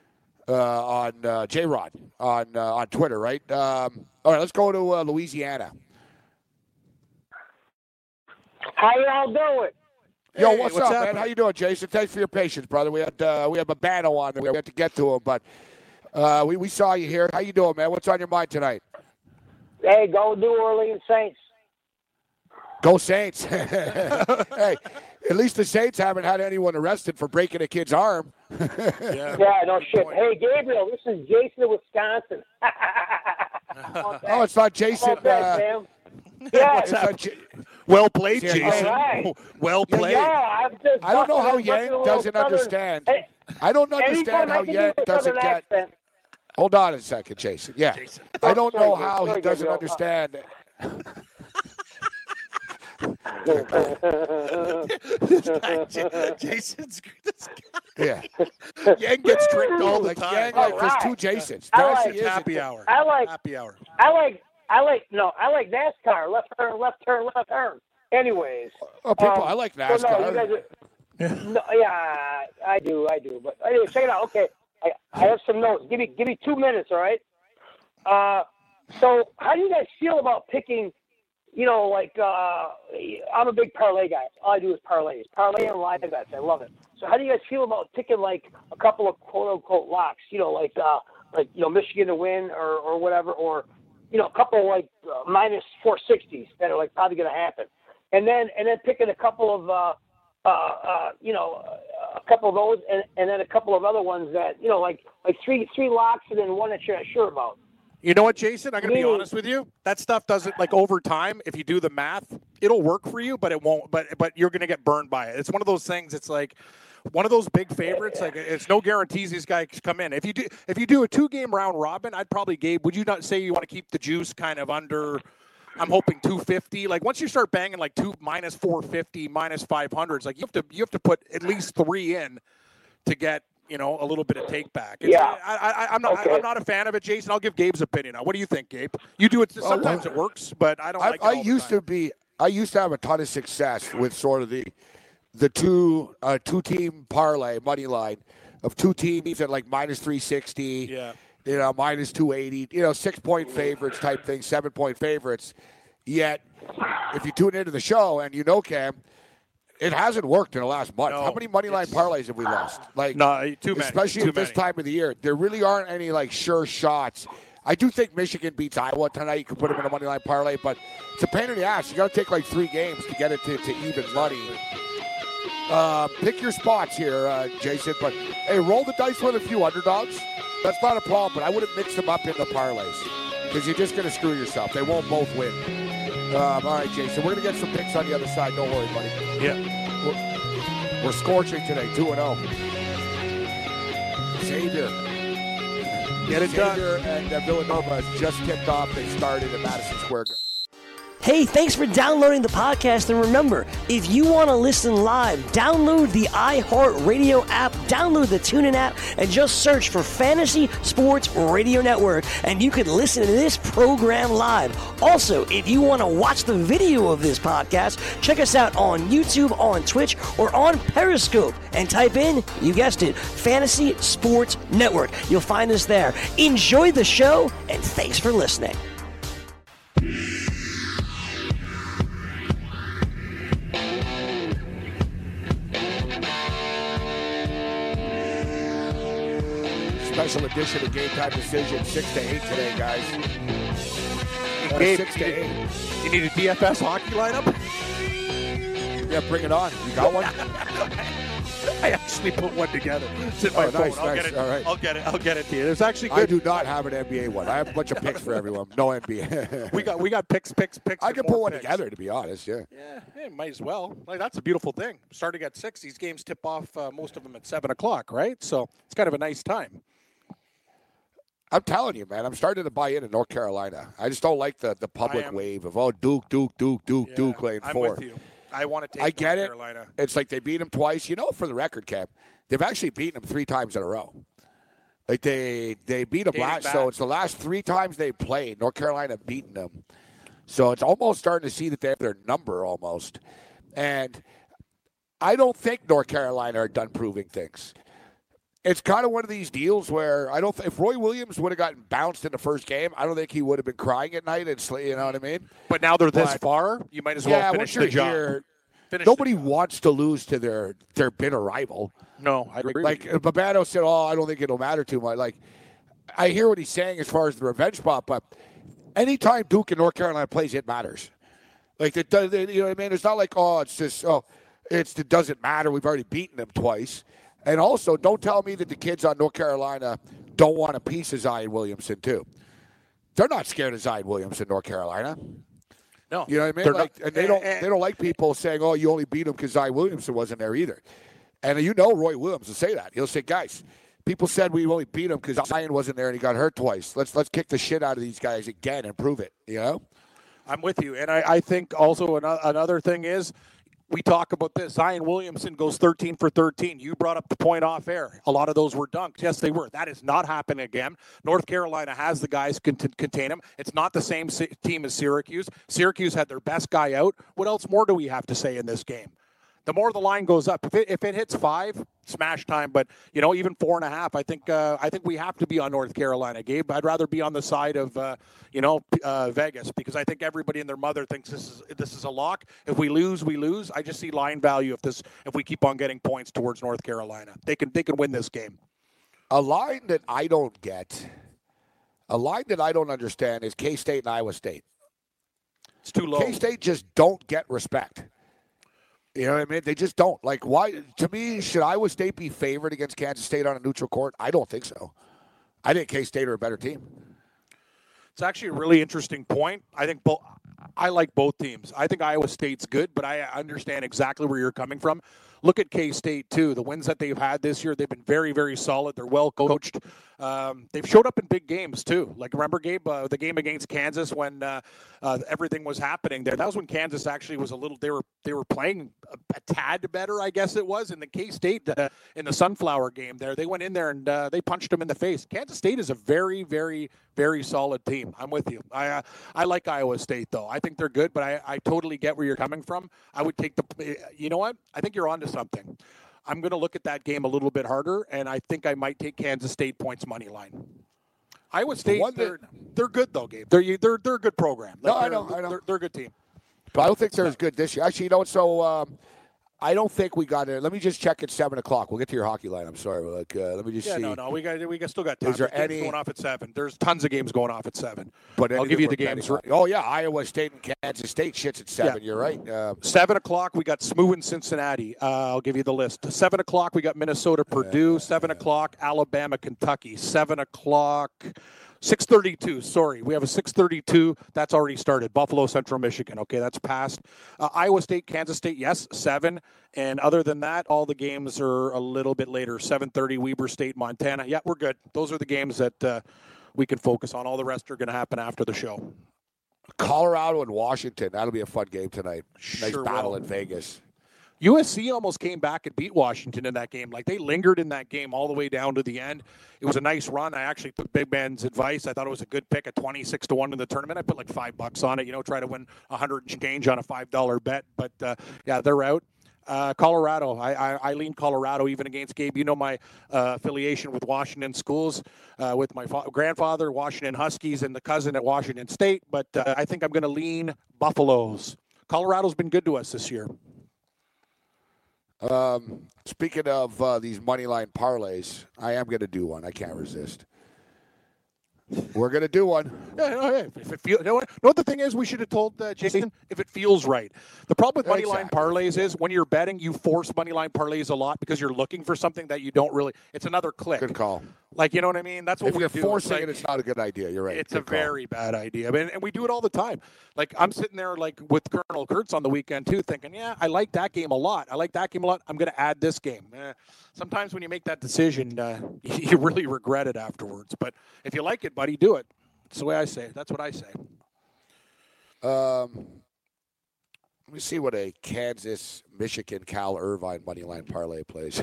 uh, on uh, J-Rod on uh, on Twitter, right? Um, all right, let's go to uh, Louisiana. How y'all doing? Yo, Hey, what's, what's up, happening? man? How you doing, Jason? Thanks for your patience, brother. We had uh, we have a Babano on there. We had to get to him, but uh, we we saw you here. How you doing, man? What's on your mind tonight? Hey, go New Orleans Saints. Go Saints! Hey, at least the Saints haven't had anyone arrested for breaking a kid's arm. Yeah, Yeah, no shit. Hey, Gabriel, this is Jason of Wisconsin. Oh, it's not Jason. How about that, Uh, Sam? Yeah, it's not J- well played, Yeah, Jason. all right. Well yeah, played. yeah, I'm just I don't know how busting- busting a Yang little doesn't southern- understand. Hey, I don't anytime understand I how can Yang do a doesn't southern get. accent. Hold on a second, Jason. Yeah, Jason. I don't know Sorry, how he sorry, doesn't Gabriel. understand. This guy, J- Jason's this Yeah, guy. Yang gets tricked all the like time. Yang, like there's two Alright. Jasons. I There like actually is. Happy hour. I like Happy hour. I like I like no, I like NASCAR. Left turn, left turn, left turn. Anyways. Oh, people, um, I like so no, you NASCAR. guys are, no, yeah, I do, I do. But anyway, check it out. Okay, I, I have some notes. Give me give me two minutes, all right? Uh, so how do you guys feel about picking? You know, like uh, I'm a big parlay guy. All I do is parlays, parlay and live bets. I love it. So how do you guys feel about picking like a couple of quote unquote locks? You know, like uh, like you know Michigan to win or or whatever, or you know a couple like uh, minus four sixties that are like probably going to happen, and then and then picking a couple of uh, uh, uh, you know a couple of those, and, and then a couple of other ones that you know like like three three locks and then one that you're not sure about. You know what, Jason? I'm going to be Me. honest with you. That stuff doesn't, like, over time, if you do the math, it'll work for you, but it won't. But but you're going to get burned by it. It's one of those things. It's like one of those big favorites. Like, it's no guarantees these guys come in. If you do if you do a two-game round robin, I'd probably, Gabe, would you not say you want to keep the juice kind of under, I'm hoping two fifty? Like, once you start banging, like, two minus four fifty, minus five hundred, it's like you have to you have to put at least three in to get you know, a little bit of take back. It's, Yeah. I, I, I'm not. Okay. I, I'm not a fan of it, Jason. I'll give Gabe's opinion on. What do you think, Gabe? You do it. Sometimes well, it works, but I don't I, like it I all used the time. to be. I used to have a ton of success with sort of the the two uh, two team parlay money line of two teams at like minus three sixty. Yeah. You know, minus two eighty. You know, six point favorites type thing, seven point favorites. Yet, if you tune into the show and you know, Cam, it hasn't worked in the last month. No, How many money line parlays have we lost? Like, No, too many. especially Too at this many. time of the year, there really aren't any like sure shots. I do think Michigan beats Iowa tonight. You can put them in a money line parlay, but it's a pain in the ass. You got to take like three games to get it to, to even money. Uh, pick your spots here, uh, Jason. But hey, roll the dice with a few underdogs. That's not a problem. But I wouldn't mix them up in the parlays because you're just going to screw yourself. They won't both win. Um, all right, Jason. We're going to get some picks on the other side. Don't worry, buddy. Yeah. We're, we're scorching today, two and zero. Xavier. Get it done. Xavier and uh, Villanova has just kicked off. They started at Madison Square Garden. Hey, thanks for downloading the podcast. And remember, if you want to listen live, download the iHeartRadio app, download the TuneIn app, and just search for Fantasy Sports Radio Network, and you can listen to this program live. Also, if you want to watch the video of this podcast, check us out on YouTube, on Twitch, or on Periscope, and type in, you guessed it, Fantasy Sports Network. You'll find us there. Enjoy the show, and thanks for listening. Special edition of Game Time Decision, six to eight today, guys. Uh, Gabe, six to eight. You need a D F S hockey lineup? Yeah, bring it on. You got one? I actually put one together. It's in my Oh, phone. nice, I'll nice. get it. All right. I'll get it. I'll get it to you. There's actually I good. do not have an N B A one. I have a bunch of picks for everyone. No N B A. We got we got picks, picks, picks. I and can more put one picks. together, to be honest. Yeah. Yeah, yeah, might as well. Like that's a beautiful thing. Starting at six, these games tip off uh, most of them at seven o'clock, right? So it's kind of a nice time. I'm telling you, man. I'm starting to buy in in North Carolina. I just don't like the, the public am- wave of oh Duke, Duke, Duke, Duke, Yeah, Duke playing I'm four. with you. I want to take I get North it. Carolina. It's like they beat them twice. You know, for the record, Cap, they've actually beaten them three times in a row. Like they they beat them Dating last, back. so it's the last three times they played. North Carolina beaten them, so it's almost starting to see that they have their number almost. And I don't think North Carolina are done proving things. It's kind of one of these deals where I don't. Th- if Roy Williams would have gotten bounced in the first game, I don't think he would have been crying at night. And sl- you know what I mean? But now they're this But- far. You might as well Yeah, finish once you're the job. here, Finish the nobody job. wants to lose to their their bitter rival. No, I agree. Like with you. Babano said, "Oh, I don't think it'll matter too much." Like, I hear what he's saying as far as the revenge spot, but anytime Duke and North Carolina plays, it matters. Like, it does, you know what I mean? It's not like, oh, it's just, oh, it's it doesn't matter. We've already beaten them twice. And also, don't tell me that the kids on North Carolina don't want a piece of Zion Williamson too. They're not scared of Zion Williamson, North Carolina. No, You know what I mean? they're Like, not- and they don't and- they don't like people saying, "Oh, you only beat him because Zion Williamson wasn't there either." And you know, Roy Williams will say that. He'll say, "Guys, people said we only beat him because Zion wasn't there and he got hurt twice. Let's let's kick the shit out of these guys again and prove it." You know? I'm with you. And I, I think also another, another thing is we talk about this. Zion Williamson goes thirteen for thirteen. You brought up the point off air. A lot of those were dunked. Yes, they were. That is not happening again. North Carolina has the guys can t- contain him. It's not the same si- team as Syracuse. Syracuse had their best guy out. What else more do we have to say in this game? The more the line goes up, if it, if it hits five, smash time. But you know, even four and a half, I think uh, I think we have to be on North Carolina, Gabe. I'd rather be on the side of uh, you know uh, Vegas because I think everybody and their mother thinks this is this is a lock. If we lose, we lose. I just see line value if this if we keep on getting points towards North Carolina. They can they can win this game. A line that I don't get, a line that I don't understand is K-State and Iowa State. It's too low. K-State just don't get respect. You know what I mean? They just don't. Like, why? To me, should Iowa State be favored against Kansas State on a neutral court? I don't think so. I think K-State are a better team. It's actually a really interesting point. I think both. I like both teams. I think Iowa State's good, but I understand exactly where you're coming from. Look at K-State, too. The wins that they've had this year, they've been very, very solid. They're well coached. Um, they've showed up in big games, too. Like, remember, Gabe, uh, the game against Kansas when uh, uh, everything was happening there? That was when Kansas actually was a little – they were they were playing a, a tad better, I guess it was. In the K-State, uh, in the Sunflower game there, they went in there and uh, they punched them in the face. Kansas State is a very, very, very solid team. I'm with you. I uh, I like Iowa State, though. I think they're good, but I, I totally get where you're coming from. I would take the – you know what? I think you're onto something. I'm going to look at that game a little bit harder, and I think I might take Kansas State points money line. Iowa State, the they're, they're good, though, Gabe. They're, they're, they're a good program. Like, no, I know, I know. They're, they're a good team. But I don't think they're as good this year. Actually, you know what? So um, I don't think we got it. Let me just check at seven o'clock. We'll get to your hockey line. I'm sorry. Like, uh, let me just yeah, see. no, no. We got we got still got time. Is there There's any going off at seven? There's tons of games going off at seven. But I'll give you the games. Right. Oh yeah, Iowa State and Kansas State shits at seven. Yeah. You're right. Uh, seven o'clock we got S M U in Cincinnati. Uh, I'll give you the list. Seven o'clock we got Minnesota, Purdue. Uh, seven o'clock Alabama, Kentucky. Seven o'clock. six thirty-two, sorry. We have a six thirty-two. That's already started. Buffalo, Central Michigan. Okay, that's passed. Uh, Iowa State, Kansas State, yes, seven. And other than that, all the games are a little bit later. seven thirty, Weber State, Montana. Yeah, we're good. Those are the games that uh, we can focus on. All the rest are going to happen after the show. Colorado and Washington. That'll be a fun game tonight. Nice sure battle will. in Vegas. U S C almost came back and beat Washington in that game. Like, they lingered in that game all the way down to the end. It was a nice run. I actually took Big Ben's advice. I thought it was a good pick at twenty-six to one in the tournament. I put like five bucks on it, you know, try to win a hundred and change on a five dollar bet. But, uh, yeah, they're out. Uh, Colorado. I, I, I lean Colorado even against Gabe. You know my uh, affiliation with Washington schools, uh, with my fa- grandfather, Washington Huskies, and the cousin at Washington State. But uh, I think I'm going to lean Buffaloes. Colorado's been good to us this year. Um, speaking of uh, these money line parlays, I am going to do one. I can't resist. We're going to do one. Yeah, no, yeah. If it feel, you know, what, know what the thing is? We should have told uh, Jason if it feels right. The problem with money exactly. line parlays is when you're betting, you force money line parlays a lot because you're looking for something that you don't really. It's another click. Good call. Like, you know what I mean? That's what if we you're do. forcing it's like, it, it's not a good idea. You're right. It's good a call. very bad idea. I mean, and we do it all the time. Like, I'm sitting there like with Colonel Kurtz on the weekend too, thinking, yeah, I like that game a lot. I like that game a lot. I'm going to add this game. Eh, sometimes when you make that decision, uh, you really regret it afterwards. But if you like it, buddy, do it. That's the way I say. That's what I say. Um, let me see what a Kansas, Michigan, Cal Irvine moneyline parlay plays.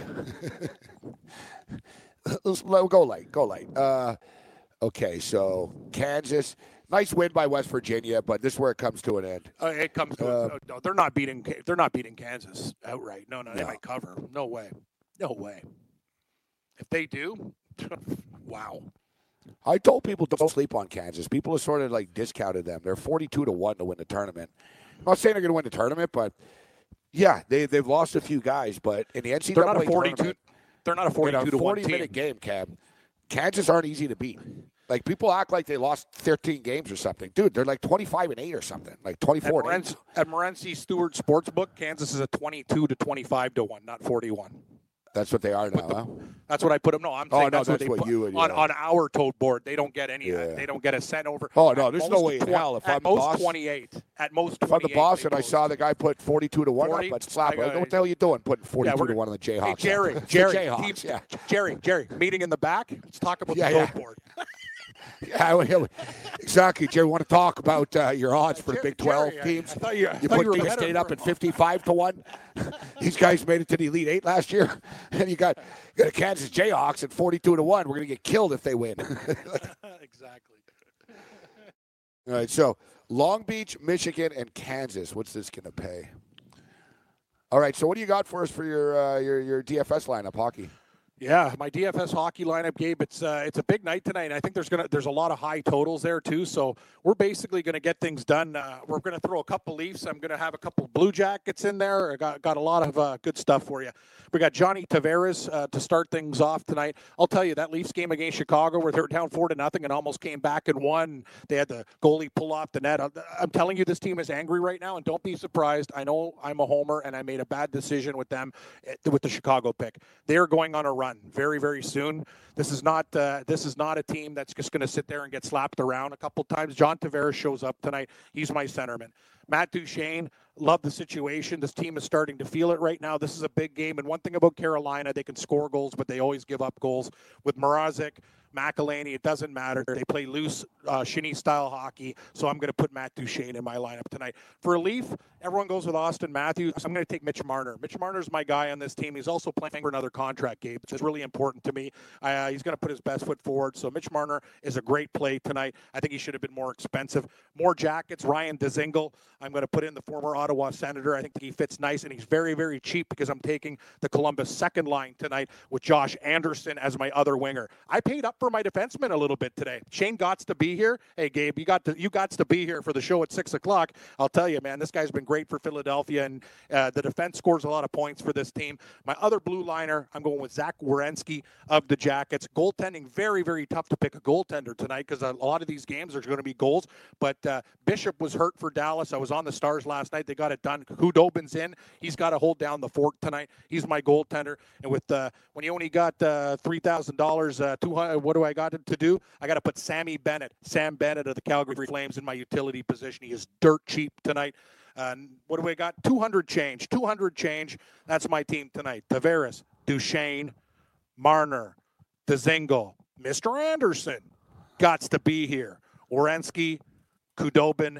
Let's go light. Go light. Uh, okay, so Kansas, nice win by West Virginia, but this is where it comes to an end. Uh, it comes to uh, no, they're not beating. They're not beating Kansas outright. No, no, they no. might cover. No way. No way. If they do, wow. I told people don't sleep on Kansas. People have sort of like discounted them. They're forty-two to one to win the tournament. I'm not saying they're going to win the tournament, but yeah, they they've lost a few guys. But in the N C double A they're not a forty-two. tournament, they're not a forty-two to one team. forty minute game, Cam. Kansas aren't easy to beat. Like, people act like they lost thirteen games or something. Dude, they're like twenty-five and eight or something. Like twenty-four at and eight. At Morency Stewart Sportsbook, Kansas is a twenty-two to twenty-five to one, not forty-one. That's what they are now, the, huh? That's what I put them. No, I'm oh, saying no, that's, that's what, what they put you and on, yeah. on our tote board. They don't get any. Yeah. Uh, they don't get a cent over. Oh no, at there's most no way in tw- hell. If at I'm most the boss, twenty-eight. At most, if I'm the boss and I goes. saw the guy put forty-two to one forty, up, I'd slap I him. got, What the hell are you doing? Putting forty-two yeah, to one on the Jayhawks. Hey, Jerry, up. Jerry, Jayhawks, team, yeah. Jerry, Jerry, meeting in the back. Let's talk about yeah, the yeah. tote board. Yeah, exactly, Jerry. Want to talk about uh, your odds for Jerry, Big twelve Jerry, teams? I, I thought you, I you thought put you were K better State up for- at fifty-five to one. These guys made it to the Elite Eight last year, and you got, you got a Kansas Jayhawks at forty-two to one. We're gonna get killed if they win. Exactly. All right, so Long Beach, Michigan, and Kansas. What's this gonna pay? All right, so what do you got for us for your uh, your your D F S lineup hockey? Yeah, my D F S hockey lineup, Gabe. It's uh, it's a big night tonight. And I think there's gonna there's a lot of high totals there too. So we're basically gonna get things done. Uh, we're gonna throw a couple Leafs. I'm gonna have a couple Blue Jackets in there. I got got a lot of uh, good stuff for you. We got Johnny Tavares uh, to start things off tonight. I'll tell you that Leafs game against Chicago, where they were down four to nothing and almost came back and won. They had the goalie pull off the net. I'm telling you, this team is angry right now, and don't be surprised. I know I'm a homer, and I made a bad decision with them with the Chicago pick. They're going on a run very, very soon. This is not uh, this is not a team that's just going to sit there and get slapped around a couple times. John Tavares shows up tonight. He's my centerman. Matt Duchene, love the situation. This team is starting to feel it right now. This is a big game. And one thing about Carolina, they can score goals, but they always give up goals. With Mrazek, McElhaney, it doesn't matter. They play loose, uh, shinny-style hockey, so I'm going to put Matt Duchene in my lineup tonight. For a Leaf, everyone goes with Austin Matthews. I'm going to take Mitch Marner. Mitch Marner's my guy on this team. He's also playing for another contract, Gabe. It's really important to me. Uh, he's going to put his best foot forward, so Mitch Marner is a great play tonight. I think he should have been more expensive. More Jackets, Ryan Dzingel. I'm going to put in the former Ottawa Senator. I think he fits nice, and he's very, very cheap because I'm taking the Columbus second line tonight with Josh Anderson as my other winger. I paid up for my defenseman a little bit today. Shane Gotts to be here. Hey, Gabe, you got to you got to be here for the show at six o'clock. I'll tell you, man, this guy's been great for Philadelphia, and uh, the defense scores a lot of points for this team. My other blue liner, I'm going with Zach Werenski of the Jackets. Goaltending, very, very tough to pick a goaltender tonight because a lot of these games are going to be goals. But uh, Bishop was hurt for Dallas. I was on the Stars last night. They got it done. Hudobin's in. He's got to hold down the fort tonight. He's my goaltender. And with uh, when you only got uh, three thousand dollars, uh, two hundred, what do I got to do? I got to put Sammy Bennett, Sam Bennett of the Calgary Flames in my utility position. He is dirt cheap tonight. Uh, what do we got? two hundred change. two hundred change. That's my team tonight. Tavares, Duchene, Marner, Dzingel, Mister Anderson. Gots to be here. Werenski, Khudobin,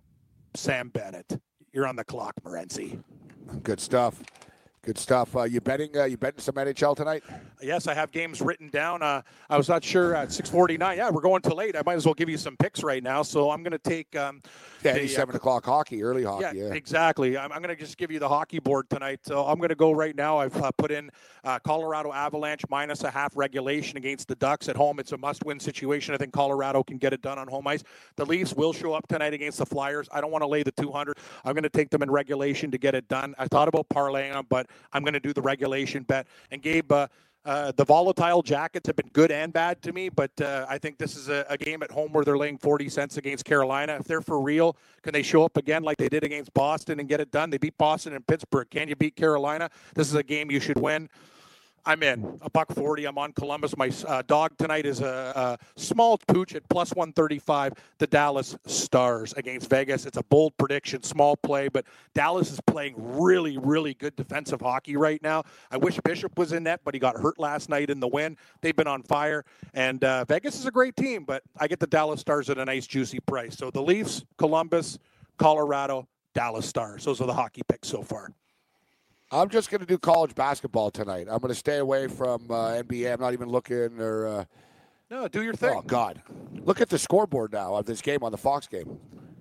Sam Bennett. You're on the clock, Morency. Good stuff. Good stuff. Uh, you betting? Uh, you betting some N H L tonight? Yes, I have games written down. Uh, I was not sure at six forty-nine. Yeah, we're going too late. I might as well give you some picks right now. So I'm going to take um, yeah, the, seven uh, o'clock hockey, early hockey. Yeah, yeah. exactly. I'm, I'm going to just give you the hockey board tonight. So I'm going to go right now. I've uh, put in uh, Colorado Avalanche minus a half regulation against the Ducks at home. It's a must-win situation. I think Colorado can get it done on home ice. The Leafs will show up tonight against the Flyers. I don't want to lay the two hundred. I'm going to take them in regulation to get it done. I thought about parlaying them, but I'm going to do the regulation bet. And Gabe, uh, uh, the volatile Jackets have been good and bad to me, but uh, I think this is a, a game at home where they're laying forty cents against Carolina. If they're for real, can they show up again like they did against Boston and get it done? They beat Boston and Pittsburgh. Can you beat Carolina? This is a game you should win. I'm in. A buck forty. I'm on Columbus. My uh, dog tonight is a, a small pooch at plus one thirty-five. The Dallas Stars against Vegas. It's a bold prediction, small play, but Dallas is playing really, really good defensive hockey right now. I wish Bishop was in net, but he got hurt last night in the win. They've been on fire, and uh, Vegas is a great team, but I get the Dallas Stars at a nice, juicy price. So the Leafs, Columbus, Colorado, Dallas Stars. Those are the hockey picks so far. I'm just going to do college basketball tonight. I'm going to stay away from uh, N B A. I'm not even looking or. Uh... No, do your thing. Oh, God. Look at the scoreboard now of this game on the Fox game.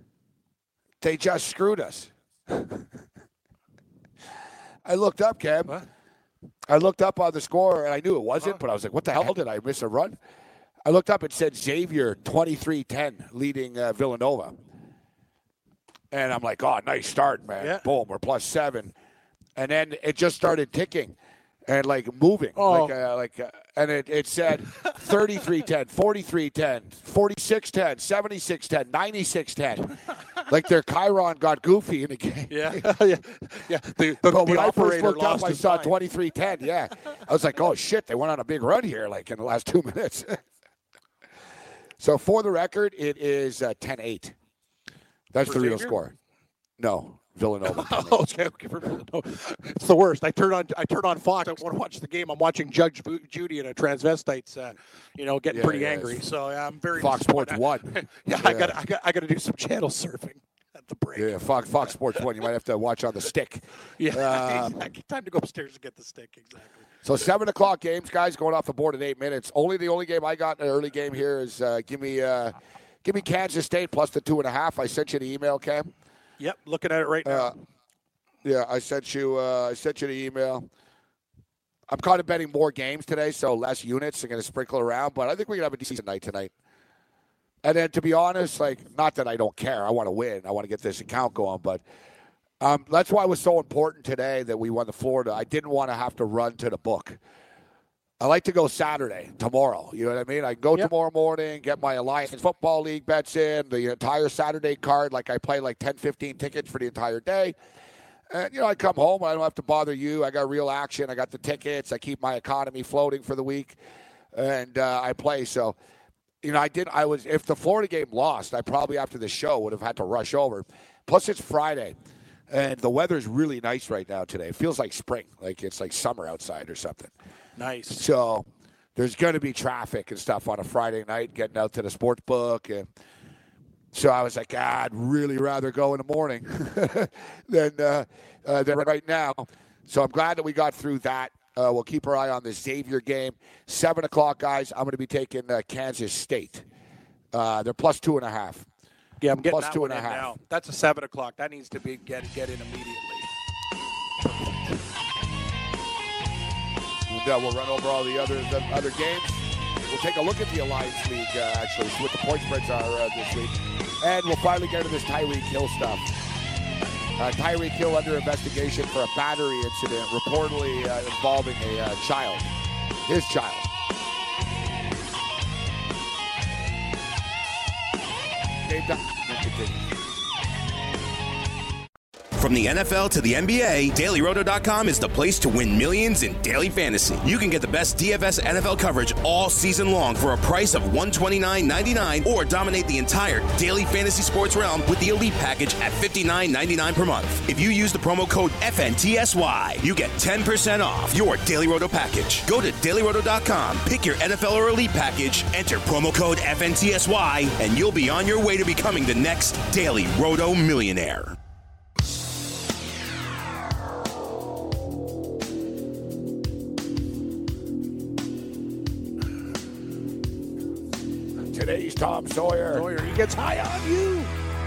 They just screwed us. I looked up, Cam. What? I looked up on the score, and I knew it wasn't, huh? but I was like, what the hell? Did I miss a run? I looked up. It said Xavier twenty-three ten leading uh, Villanova. And I'm like, oh, nice start, man. Yeah. Boom, we're plus seven. And then it just started ticking and, like, moving. Oh. Like, uh, like, uh, and it, it said thirty-three ten, forty-three ten, forty-six ten, seventy-six ten, ninety-six ten. Like their Chiron got goofy in the game. Yeah, yeah, yeah. The, the, But the when I first operator looked up, lost I his saw mind. twenty-three ten, yeah. I was like, oh, shit, they went on a big run here, like, in the last two minutes. So, for the record, it is uh, ten eight. That's For the real Xavier? score. No, Villanova. Oh, okay, okay, for Villanova. It's the worst. I turn on I turn on Fox. I want to watch the game. I'm watching Judge Ju- Judy and a transvestite's, uh, you know, getting Yeah, pretty yeah, angry. it's So yeah, I'm very Fox Sports disappointed. one. yeah, I Yeah. got I got I got to do some channel surfing at the break. Yeah, Fox, Fox Sports one. You might have to watch on the stick. Yeah, Uh, exactly. Time to go upstairs and get the stick. Exactly. So seven o'clock games, guys, going off the board in eight minutes. Only the only game I got in an early game here is uh, give me uh, give me Kansas State plus the two and a half. I sent you the email, Cam. Yep, looking at it right now. Uh, yeah, I sent you. Uh, I sent you the email. I'm kind of betting more games today, so less units are going to sprinkle around. But I think we're going to have a decent night tonight. And then, to be honest, like, not that I don't care. I want to win. I want to get this account going. But um, that's why it was so important today that we won the Florida. I didn't want to have to run to the book. I like to go Saturday, tomorrow. You know what I mean? I can go Yep. tomorrow morning, get my Alliance Football League bets in, the entire Saturday card. Like, I play like ten, fifteen tickets for the entire day. And, you know, I come home. I don't have to bother you. I got real action. I got the tickets. I keep my economy floating for the week. And uh, I play. So, you know, I did. I was, if the Florida game lost, I probably after the show would have had to rush over. Plus, it's Friday. And the weather's really nice right now today. It feels like spring. Like it's like summer outside or something. Nice. So, there's going to be traffic and stuff on a Friday night getting out to the sports book. And so I was like, ah, I'd really rather go in the morning than, uh, uh, than right now. So I'm glad that we got through that. Uh, we'll keep our eye on the Xavier game. seven o'clock, guys. I'm going to be taking uh, Kansas State. Uh, they're plus two and a half. Yeah, I'm getting plus that two one and a in half. now. That's a seven o'clock. That needs to be get get in immediately. And, uh, we'll run over all the other the other games. We'll take a look at the Alliance League, uh, actually, see what the point spreads are uh, this week. And we'll finally get into this Tyreek Hill stuff. Uh, Tyreek Hill under investigation for a battery incident reportedly uh, involving a uh, child, his child. Game time. Continue. From the N F L to the N B A, Daily Roto dot com is the place to win millions in daily fantasy. You can get the best D F S N F L coverage all season long for a price of one hundred twenty-nine ninety-nine, or dominate the entire daily fantasy sports realm with the Elite package at fifty-nine ninety-nine per month. If you use the promo code F N T S Y, you get ten percent off your Daily Roto package. Go to Daily Roto dot com, pick your N F L or Elite package, enter promo code F N T S Y, and you'll be on your way to becoming the next Daily Roto millionaire. Today's Tom Sawyer. Sawyer, he gets high on you.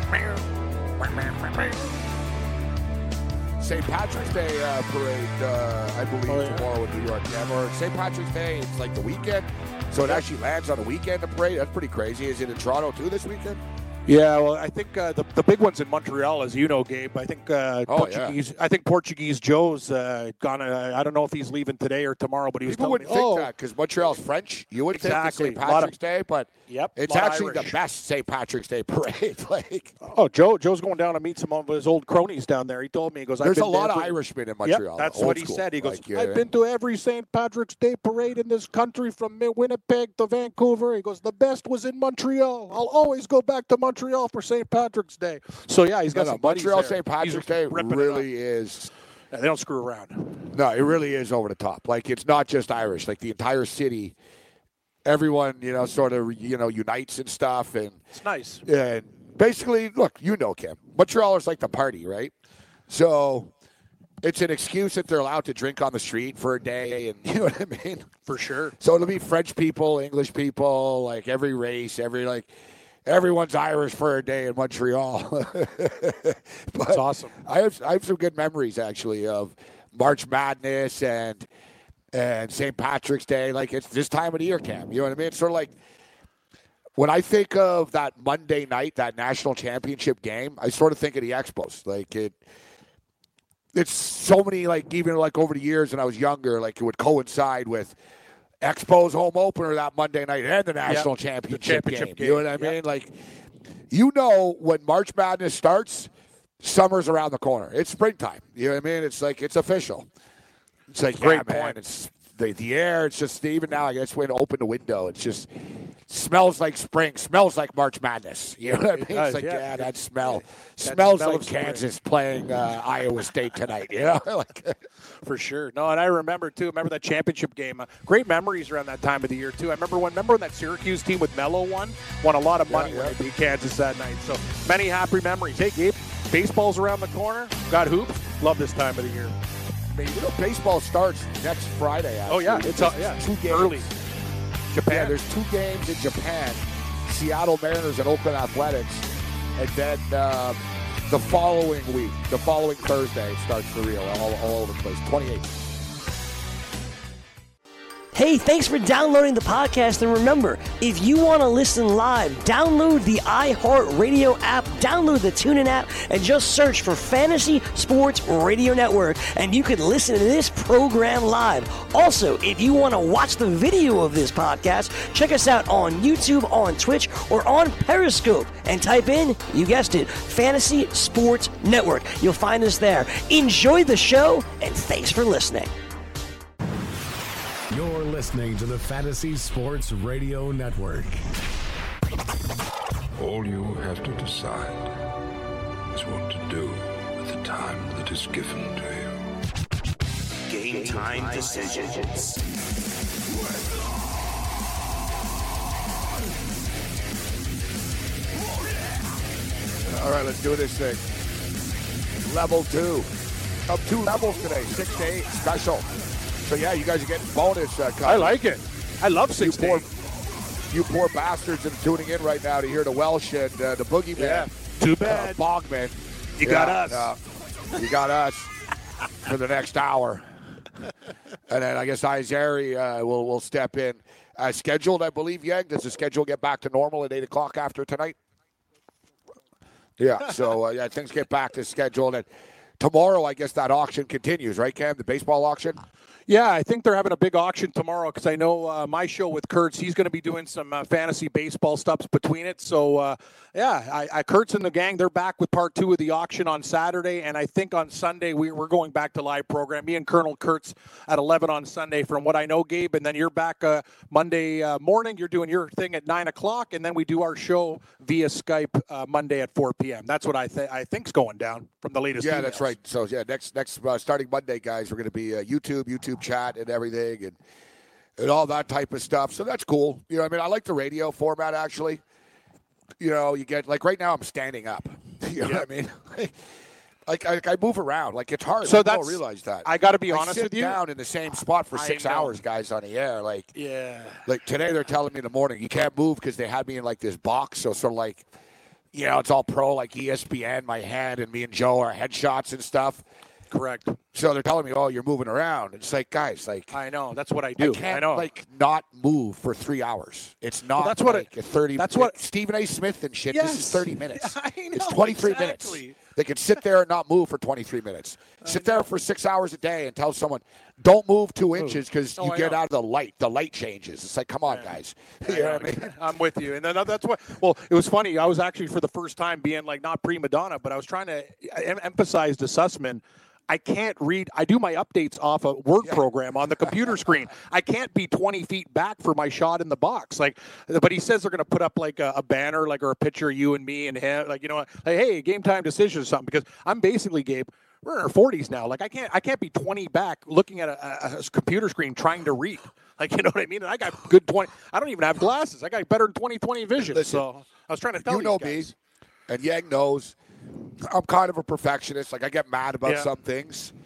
Saint Patrick's Day uh, parade, uh, I believe, oh, yeah. tomorrow in New York. Yeah, or Saint Patrick's Day, it's like the weekend, so it actually lands on a weekend, the parade. That's pretty crazy. Is it in Toronto, too, this weekend? Yeah, well, I think uh, the the big one's in Montreal, as you know, Gabe. I think uh, oh, Portuguese. Yeah. I think Portuguese Joe's uh, gonna. I don't know if he's leaving today or tomorrow, but he was. People wouldn't me, think oh, that because Montreal's French. You would exactly. think it's Saint Patrick's of, Day, but yep, it's actually Irish. The best Saint Patrick's Day parade. like, oh, Joe, Joe's going down to meet some of his old cronies down there. He told me, he goes, "There's I've a been lot of every... Irishmen in Montreal." Yep, that's what he school. said. He goes, like, yeah. "I've been to every Saint Patrick's Day parade in this country, from Winnipeg to Vancouver." He goes, "The best was in Montreal. I'll always go back to Montreal for Saint Patrick's Day." So yeah, he's got no, some no, Montreal there. Saint Patrick's he's Day really is. Yeah, they don't screw around. No, it really is over the top. Like, it's not just Irish. Like, the entire city, everyone, you know, sort of, you know, unites and stuff. And it's nice. And basically, look, you know, Kim, Montrealers like to party, right? So it's an excuse that they're allowed to drink on the street for a day, and you know what I mean? For sure. So it'll be French people, English people, like every race, every, like, everyone's Irish for a day in Montreal. That's awesome. I have I have some good memories, actually, of March Madness and and Saint Patrick's Day. Like, it's this time of the year, Cam. You know what I mean? It's sort of like when I think of that Monday night, that national championship game, I sort of think of the Expos. Like, it, it's so many, like, even like over the years when I was younger, like, it would coincide with Expos home opener that Monday night and the national yep. championship, the championship game. game. You know what I mean? Yep. Like, you know, when March Madness starts, summer's around the corner. It's springtime. You know what I mean? It's like, it's official. It's like, Great yeah, man, point. it's the, the air. It's just, even now, I guess when I open the window, it's just smells like spring, smells like March Madness. You know what I mean? It does, it's like, yeah. yeah, that smell. That Smells smell like of spring. Kansas playing uh, Iowa State tonight. You know? like, For sure. No, and I remember, too, remember that championship game. Uh, great memories around that time of the year, too. I remember when, remember when that Syracuse team with Melo won? Won a lot of money Yeah, when yeah. they beat Kansas that night. So many happy memories. Hey, Gabe, baseball's around the corner. Got hoops. Love this time of the year. you know, baseball starts next Friday, actually. Oh, yeah. It's uh, yeah. two games. Early. Japan. Yeah, there's two games in Japan. Seattle Mariners and Oakland Athletics. And then uh, the following week, the following Thursday, it starts for real, all, all over the place. twenty-eight. Hey, thanks for downloading the podcast. And remember, if you want to listen live, download the iHeartRadio app, download the TuneIn app, and just search for Fantasy Sports Radio Network, and you can listen to this program live. Also, if you want to watch the video of this podcast, check us out on YouTube, on Twitch, or on Periscope, and type in, you guessed it, Fantasy Sports Network. You'll find us there. Enjoy the show, and thanks for listening. You're listening to the Fantasy Sports Radio Network. All you have to decide is what to do with the time that is given to you. Game time decisions. All right, let's do this thing. Level two. Up two levels today, six to eight special. So yeah, you guys are getting bonus. Uh, I like it. I love six you poor, you poor bastards that are tuning in right now to hear the Welsh and uh, the Boogeyman. Yeah. Too bad. Uh, Bogman. You yeah, got us. Uh, you got us for the next hour. And then I guess Izari uh, will will step in as scheduled, I believe. Yang, does the schedule get back to normal at eight o'clock after tonight? Yeah. So uh, yeah, things get back to schedule, and tomorrow I guess that auction continues, right, Cam? The baseball auction. Yeah, I think they're having a big auction tomorrow because I know uh, my show with Kurtz, he's going to be doing some uh, fantasy baseball stuff between it. So, uh, yeah, I, I, Kurtz and the gang, they're back with part two of the auction on Saturday. And I think on Sunday, we, we're going back to live program. Me and Colonel Kurtz at eleven on Sunday from what I know, Gabe. And then you're back uh, Monday uh, morning. You're doing your thing at nine o'clock. And then we do our show via Skype uh, Monday at four p.m. That's what I, th- I think's going down from the latest Yeah, emails. that's right. So, yeah, next, next uh, starting Monday, guys, we're going to be uh, YouTube, YouTube chat and everything and and all that type of stuff. So that's cool. You know what I mean? I like the radio format, actually. You know, you get, like right now I'm standing up. You know yeah. what I mean? like, I, I move around. Like, it's hard. So People that's, don't realize that. I got to be I honest sit with you. down in the same spot for six hours, guys, on the air. Like, yeah. Like today they're telling me in the morning, you can't move because they had me in like this box. So sort of like, you know, it's all pro, like E S P N, my hand, and me and Joe are headshots and stuff. Correct. So they're telling me, oh, you're moving around. It's like, guys, like. I know. That's what I do. I can't, I know. like, not move for three hours. It's not well, that's what like it, a thirty That's what. Stephen A. Smith and shit, yes. this is thirty minutes. I know, it's twenty-three exactly. minutes. They can sit there and not move for twenty-three minutes. Sit there for six hours a day and tell someone, don't move two inches because oh, you I get know. out of the light. The light changes. It's like, come on, yeah. guys. You know what I mean? I'm with you. And then that's what, well, it was funny. I was actually for the first time being like not prima donna, but I was trying to em- emphasize to Sussman, I can't read. I do my updates off a Word yeah. program on the computer screen. I can't be twenty feet back for my shot in the box. Like, but he says they're going to put up like a, a banner, like or a picture of you and me and him. Like, you know, like, hey, game time decision or something. Because I'm basically, Gabe, we're in our forties now. Like, I can't, I can't be twenty back looking at a, a, a computer screen trying to read. Like, you know what I mean? And I got good twenty. I don't even have glasses. I got better than twenty twenty vision. Listen, so I was trying to tell you know guys. me, and Yang knows. I'm kind of a perfectionist. Like, I get mad about yeah. some things.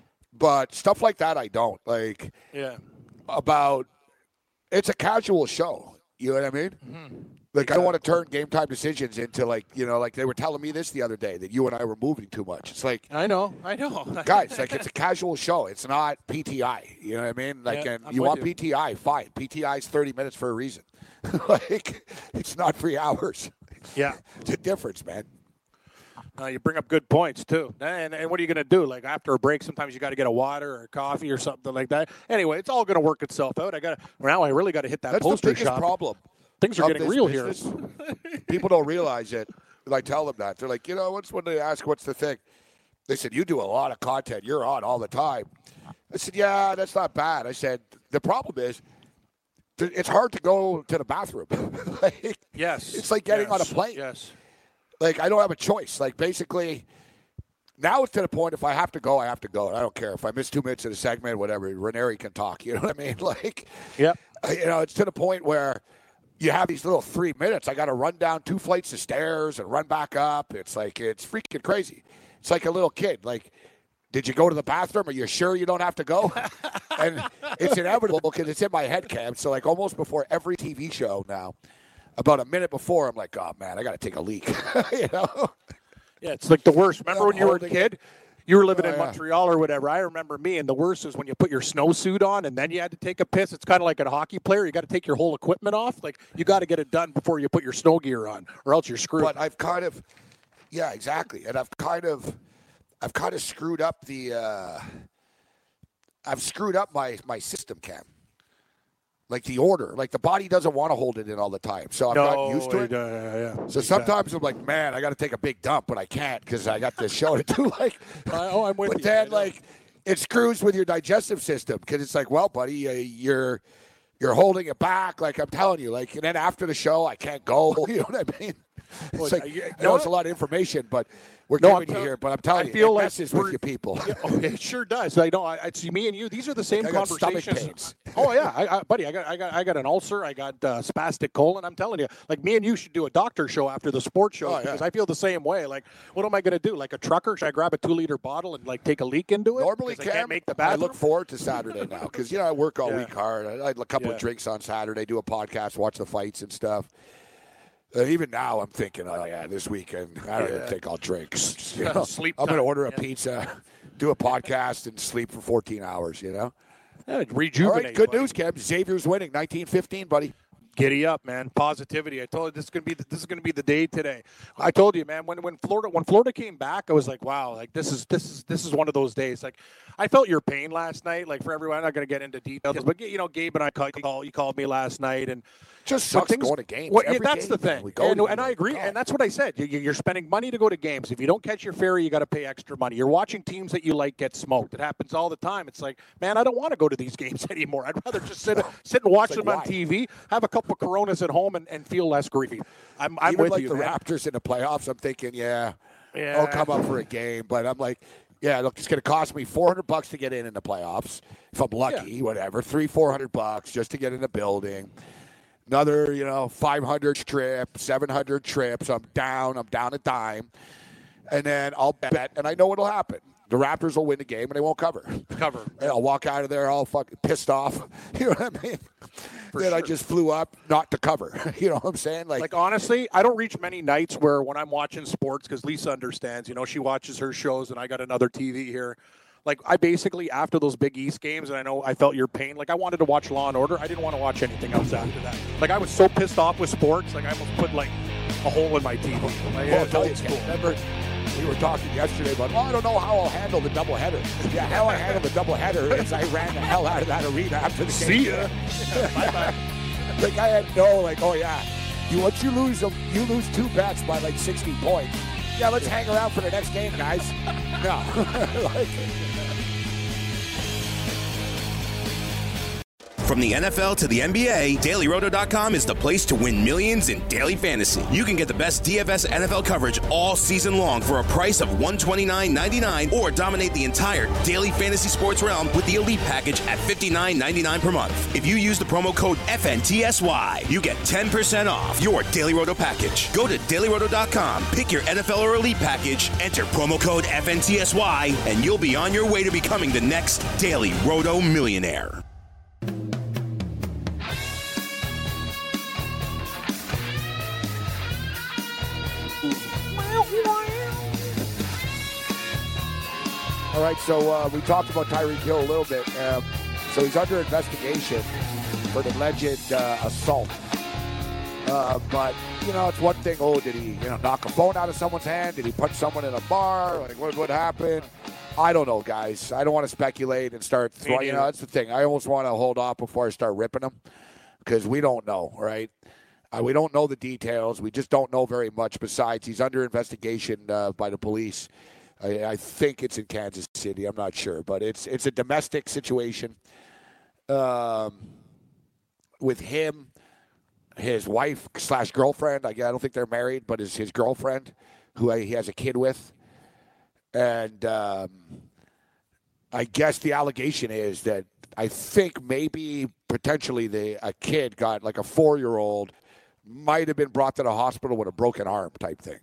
But stuff like that, I don't. Like, yeah. about, it's a casual show. You know what I mean? Mm-hmm. Like, I don't want to turn game time decisions into, like, you know, like they were telling me this the other day, that you and I were moving too much. It's like. I know, I know. Guys, like, it's a casual show. It's not P T I. You know what I mean? Like, yeah, and I'm you want you. P T I, fine. P T I is thirty minutes for a reason. Like, it's not three hours. Yeah. It's a difference, man. Uh, you bring up good points, too. And, and what are you going to do? Like, after a break, sometimes you got to get a water or a coffee or something like that. Anyway, it's all going to work itself out. I got now I really got to hit that That's poster the biggest shop. problem. Things are of getting this real business. here. People don't realize it. I tell them that. They're like, you know, what's when they ask, what's the thing? They said, you do a lot of content. You're on all the time. I said, yeah, that's not bad. I said, the problem is, it's hard to go to the bathroom. Like, yes. It's like getting yes. on a plane. Yes. Like, I don't have a choice. Like, basically, now it's to the point, if I have to go, I have to go. I don't care. If I miss two minutes of the segment, whatever, Ranieri can talk. You know what I mean? Like, yep. You know, it's to the point where you have these little three minutes. I got to run down two flights of stairs and run back up. It's like, it's freaking crazy. It's like a little kid. Like, did you go to the bathroom? Are you sure you don't have to go? And it's inevitable because it's in my head, Cam. So, like, almost before every T V show now, about a minute before, I'm like, oh, man, I got to take a leak. You know? Yeah, it's like the worst. Remember I'm when you were a kid? You were living oh, in yeah. Montreal or whatever. I remember me, and the worst is when you put your snowsuit on and then you had to take a piss. It's kind of like a hockey player. You got to take your whole equipment off. Like, you got to get it done before you put your snow gear on, or else you're screwed. But I've kind of, yeah, exactly. And I've kind of, I've kind of screwed up the, uh, I've screwed up my, my system, Cam. Like the order. Like the body doesn't want to hold it in all the time. So I'm no, not used to it. Uh, yeah. So sometimes I'm like, man, I got to take a big dump, but I can't because I got this show to do. Like, oh, I'm with but you. then, like, it screws with your digestive system because it's like, well, buddy, uh, you're you're holding it back. Like I'm telling you, like, and then after the show, I can't go. You know what I mean? It's Well, like, you- you you know, know it's a what? lot of information, but we're No, giving I'm you tell- here. But I'm telling I you, feel it like messes we're- with you people. Yeah, oh, it sure does. I know. I, it's me and you. These are the same I got stomach conversations. pains. Oh yeah, I, I, buddy. I got, I got, I got an ulcer. I got uh, spastic colon. I'm telling you, like me and you should do a doctor show after the sports show Oh, yeah. because I feel the same way. Like, what am I going to do? Like a trucker? Should I grab a two liter bottle and like take a leak into it? Normally, 'Cause I Cam, can't make the I bathroom. look forward to Saturday now because you know I work all Yeah. week hard. I, I had a couple Yeah. of drinks on Saturday, do a podcast, watch the fights and stuff. Uh, even now, I'm thinking, oh yeah, this weekend I don't even Yeah. think I'll drink. You Yeah, know, sleep I'm going to time. order a Yeah. pizza, do a podcast, and sleep for fourteen hours. You know. Yeah, All rejuvenate. right, good buddy. news, Cam. Xavier's winning, nineteen fifteen, buddy. Giddy up, man! Positivity. I told you this is gonna be the, this is gonna be the day today. I told you, man. When when Florida when Florida came back, I was like, wow, like this is this is this is one of those days. Like, I felt your pain last night. Like for everyone, I'm not gonna get into details, but you know, Gabe and I called, called you called me last night, and Just when sucks things- going to games. Well, yeah, Every that's game, the thing, we go and, to and I them. agree, God. and that's what I said. You, you're spending money to go to games. If you don't catch your ferry, you got to pay extra money. You're watching teams that you like get smoked. It happens all the time. It's like, man, I don't want to go to these games anymore. I'd rather just sit sit and watch It's like, them on why? T V, have a couple of Coronas at home, and, and feel less grievy. I'm, I'm Even with like you, the man. Raptors in the playoffs, I'm thinking, yeah, Yeah. I'll come up for a game. But I'm like, yeah, look, it's going to cost me four hundred bucks to get in in the playoffs. If I'm lucky, whatever, three, four hundred bucks just to get in the building. Another, you know, five hundred trip, seven hundred trips. I'm down. I'm down a dime. And then I'll bet, and I know what'll happen. The Raptors will win the game, and they won't cover. Cover. And I'll walk out of there all fucking pissed off. You know what I mean? Then I sure. just flew up not to cover. You know what I'm saying? Like, Like, honestly, I don't reach many nights where when I'm watching sports, because Lisa understands, you know, she watches her shows and I got another T V here. Like, I basically, after those Big East games, and I know I felt your pain, like, I wanted to watch Law and Order. I didn't want to watch anything else after that. Like, I was so pissed off with sports, like, I almost put, like, a hole in my T V. Like, well, yeah, I'll it's tell you, old Ken, school. remember, we were talking yesterday about, well, I don't know how I'll handle the doubleheader. Yeah, how I handle the doubleheader is I ran the hell out of that arena after the game. See ya. Bye-bye. Like, I had no, like, oh, yeah. You Once you lose them, you lose two bets by, like, sixty points. Yeah, let's hang around for the next game, guys. No. Like, From the N F L to the N B A, Daily Roto dot com is the place to win millions in daily fantasy. You can get the best D F S N F L coverage all season long for a price of one hundred twenty-nine ninety-nine, or dominate the entire daily fantasy sports realm with the Elite package at fifty-nine ninety-nine per month. If you use the promo code F N T S Y, you get ten percent off your Daily Roto package. Go to Daily Roto dot com, pick your N F L or Elite package, enter promo code F N T S Y, and you'll be on your way to becoming the next Daily Roto millionaire. all right, so uh, we talked about Tyreek Hill a little bit. Um, so he's under investigation for the alleged uh, assault. Uh, but, you know, it's one thing, oh, did he, you know, knock a phone out of someone's hand? Did he punch someone in a bar? Like, what would happen? I don't know, guys. I don't want to speculate and start throwing, you know, that's the thing. I almost want to hold off before I start ripping them because we don't know, right? Uh, we don't know the details. We just don't know very much. Besides, he's under investigation uh, by the police. I, I think it's in Kansas City. I'm not sure, but it's it's a domestic situation um, with him, his wife slash girlfriend. I, I don't think they're married, but is his girlfriend, who he has a kid with. And um, I guess the allegation is that I think maybe potentially the a kid got like a four-year-old might have been brought to the hospital with a broken arm type thing.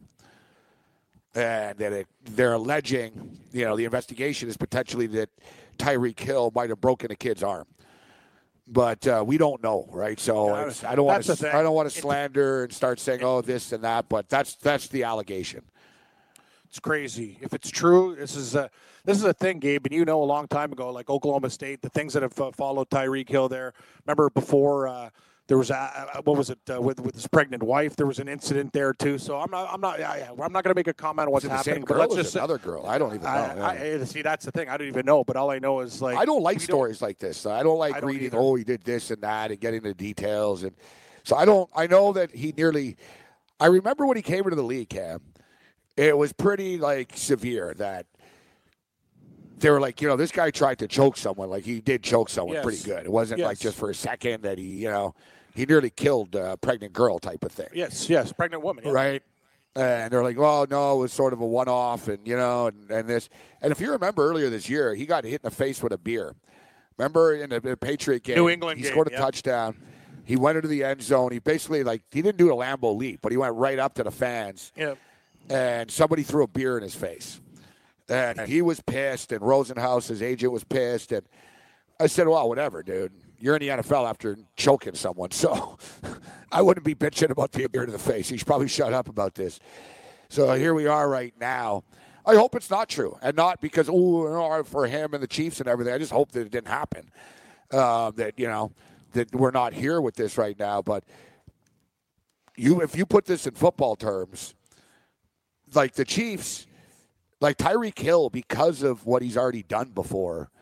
And that it, they're alleging, you know, the investigation is potentially that Tyreek Hill might have broken a kid's arm. But uh, we don't know, right? So Yeah, it's, I don't want that's the to thing. I don't want to slander and start saying, oh, this and that. But that's that's the allegation. It's crazy. If it's true, this is a this is a thing, Gabe, and you know a long time ago, like Oklahoma State, the things that have uh, followed Tyreek Hill there. Remember before uh, there was a, what was it uh, with with his pregnant wife? There was an incident there too. So I'm not I'm not yeah, yeah, I'm not going to make a comment on what's Is it the happening. same But girl let's or is just it say, another girl? I don't even know. I, yeah. I, see, that's the thing. I don't even know. But all I know is like I don't like we stories like this. I don't like I don't reading, either. oh, he did this and that and getting the details. And so I don't, I know that he nearly, I remember when he came into the league, Cam, it was pretty like severe that they were like, you know, this guy tried to choke someone. Like he did choke someone Yes. pretty good. It wasn't Yes. like just for a second that he, you know, he nearly killed a pregnant girl type of thing. Yes, yes, pregnant woman. Yeah. Right. And they're like, "Oh no, it was sort of a one-off," and you know, and, and this. And if you remember earlier this year, he got hit in the face with a beer. Remember in the, the Patriot game, New England he game, scored a yeah. touchdown. He went into the end zone. He basically like he didn't do a Lambeau leap, but he went right up to the fans. Yeah. And somebody threw a beer in his face, and he was pissed. And Rosenhaus, his agent, was pissed. And I said, "Well, whatever, dude. You're in the N F L after choking someone, so I wouldn't be bitching about the beer to the face. You should probably shut up about this." So here we are right now. I hope it's not true, and not because oh for him and the Chiefs and everything. I just hope that it didn't happen. Uh, that you know that we're not here with this right now. But you, if you put this in football terms, like the Chiefs, like Tyreek Hill, because of what he's already done before,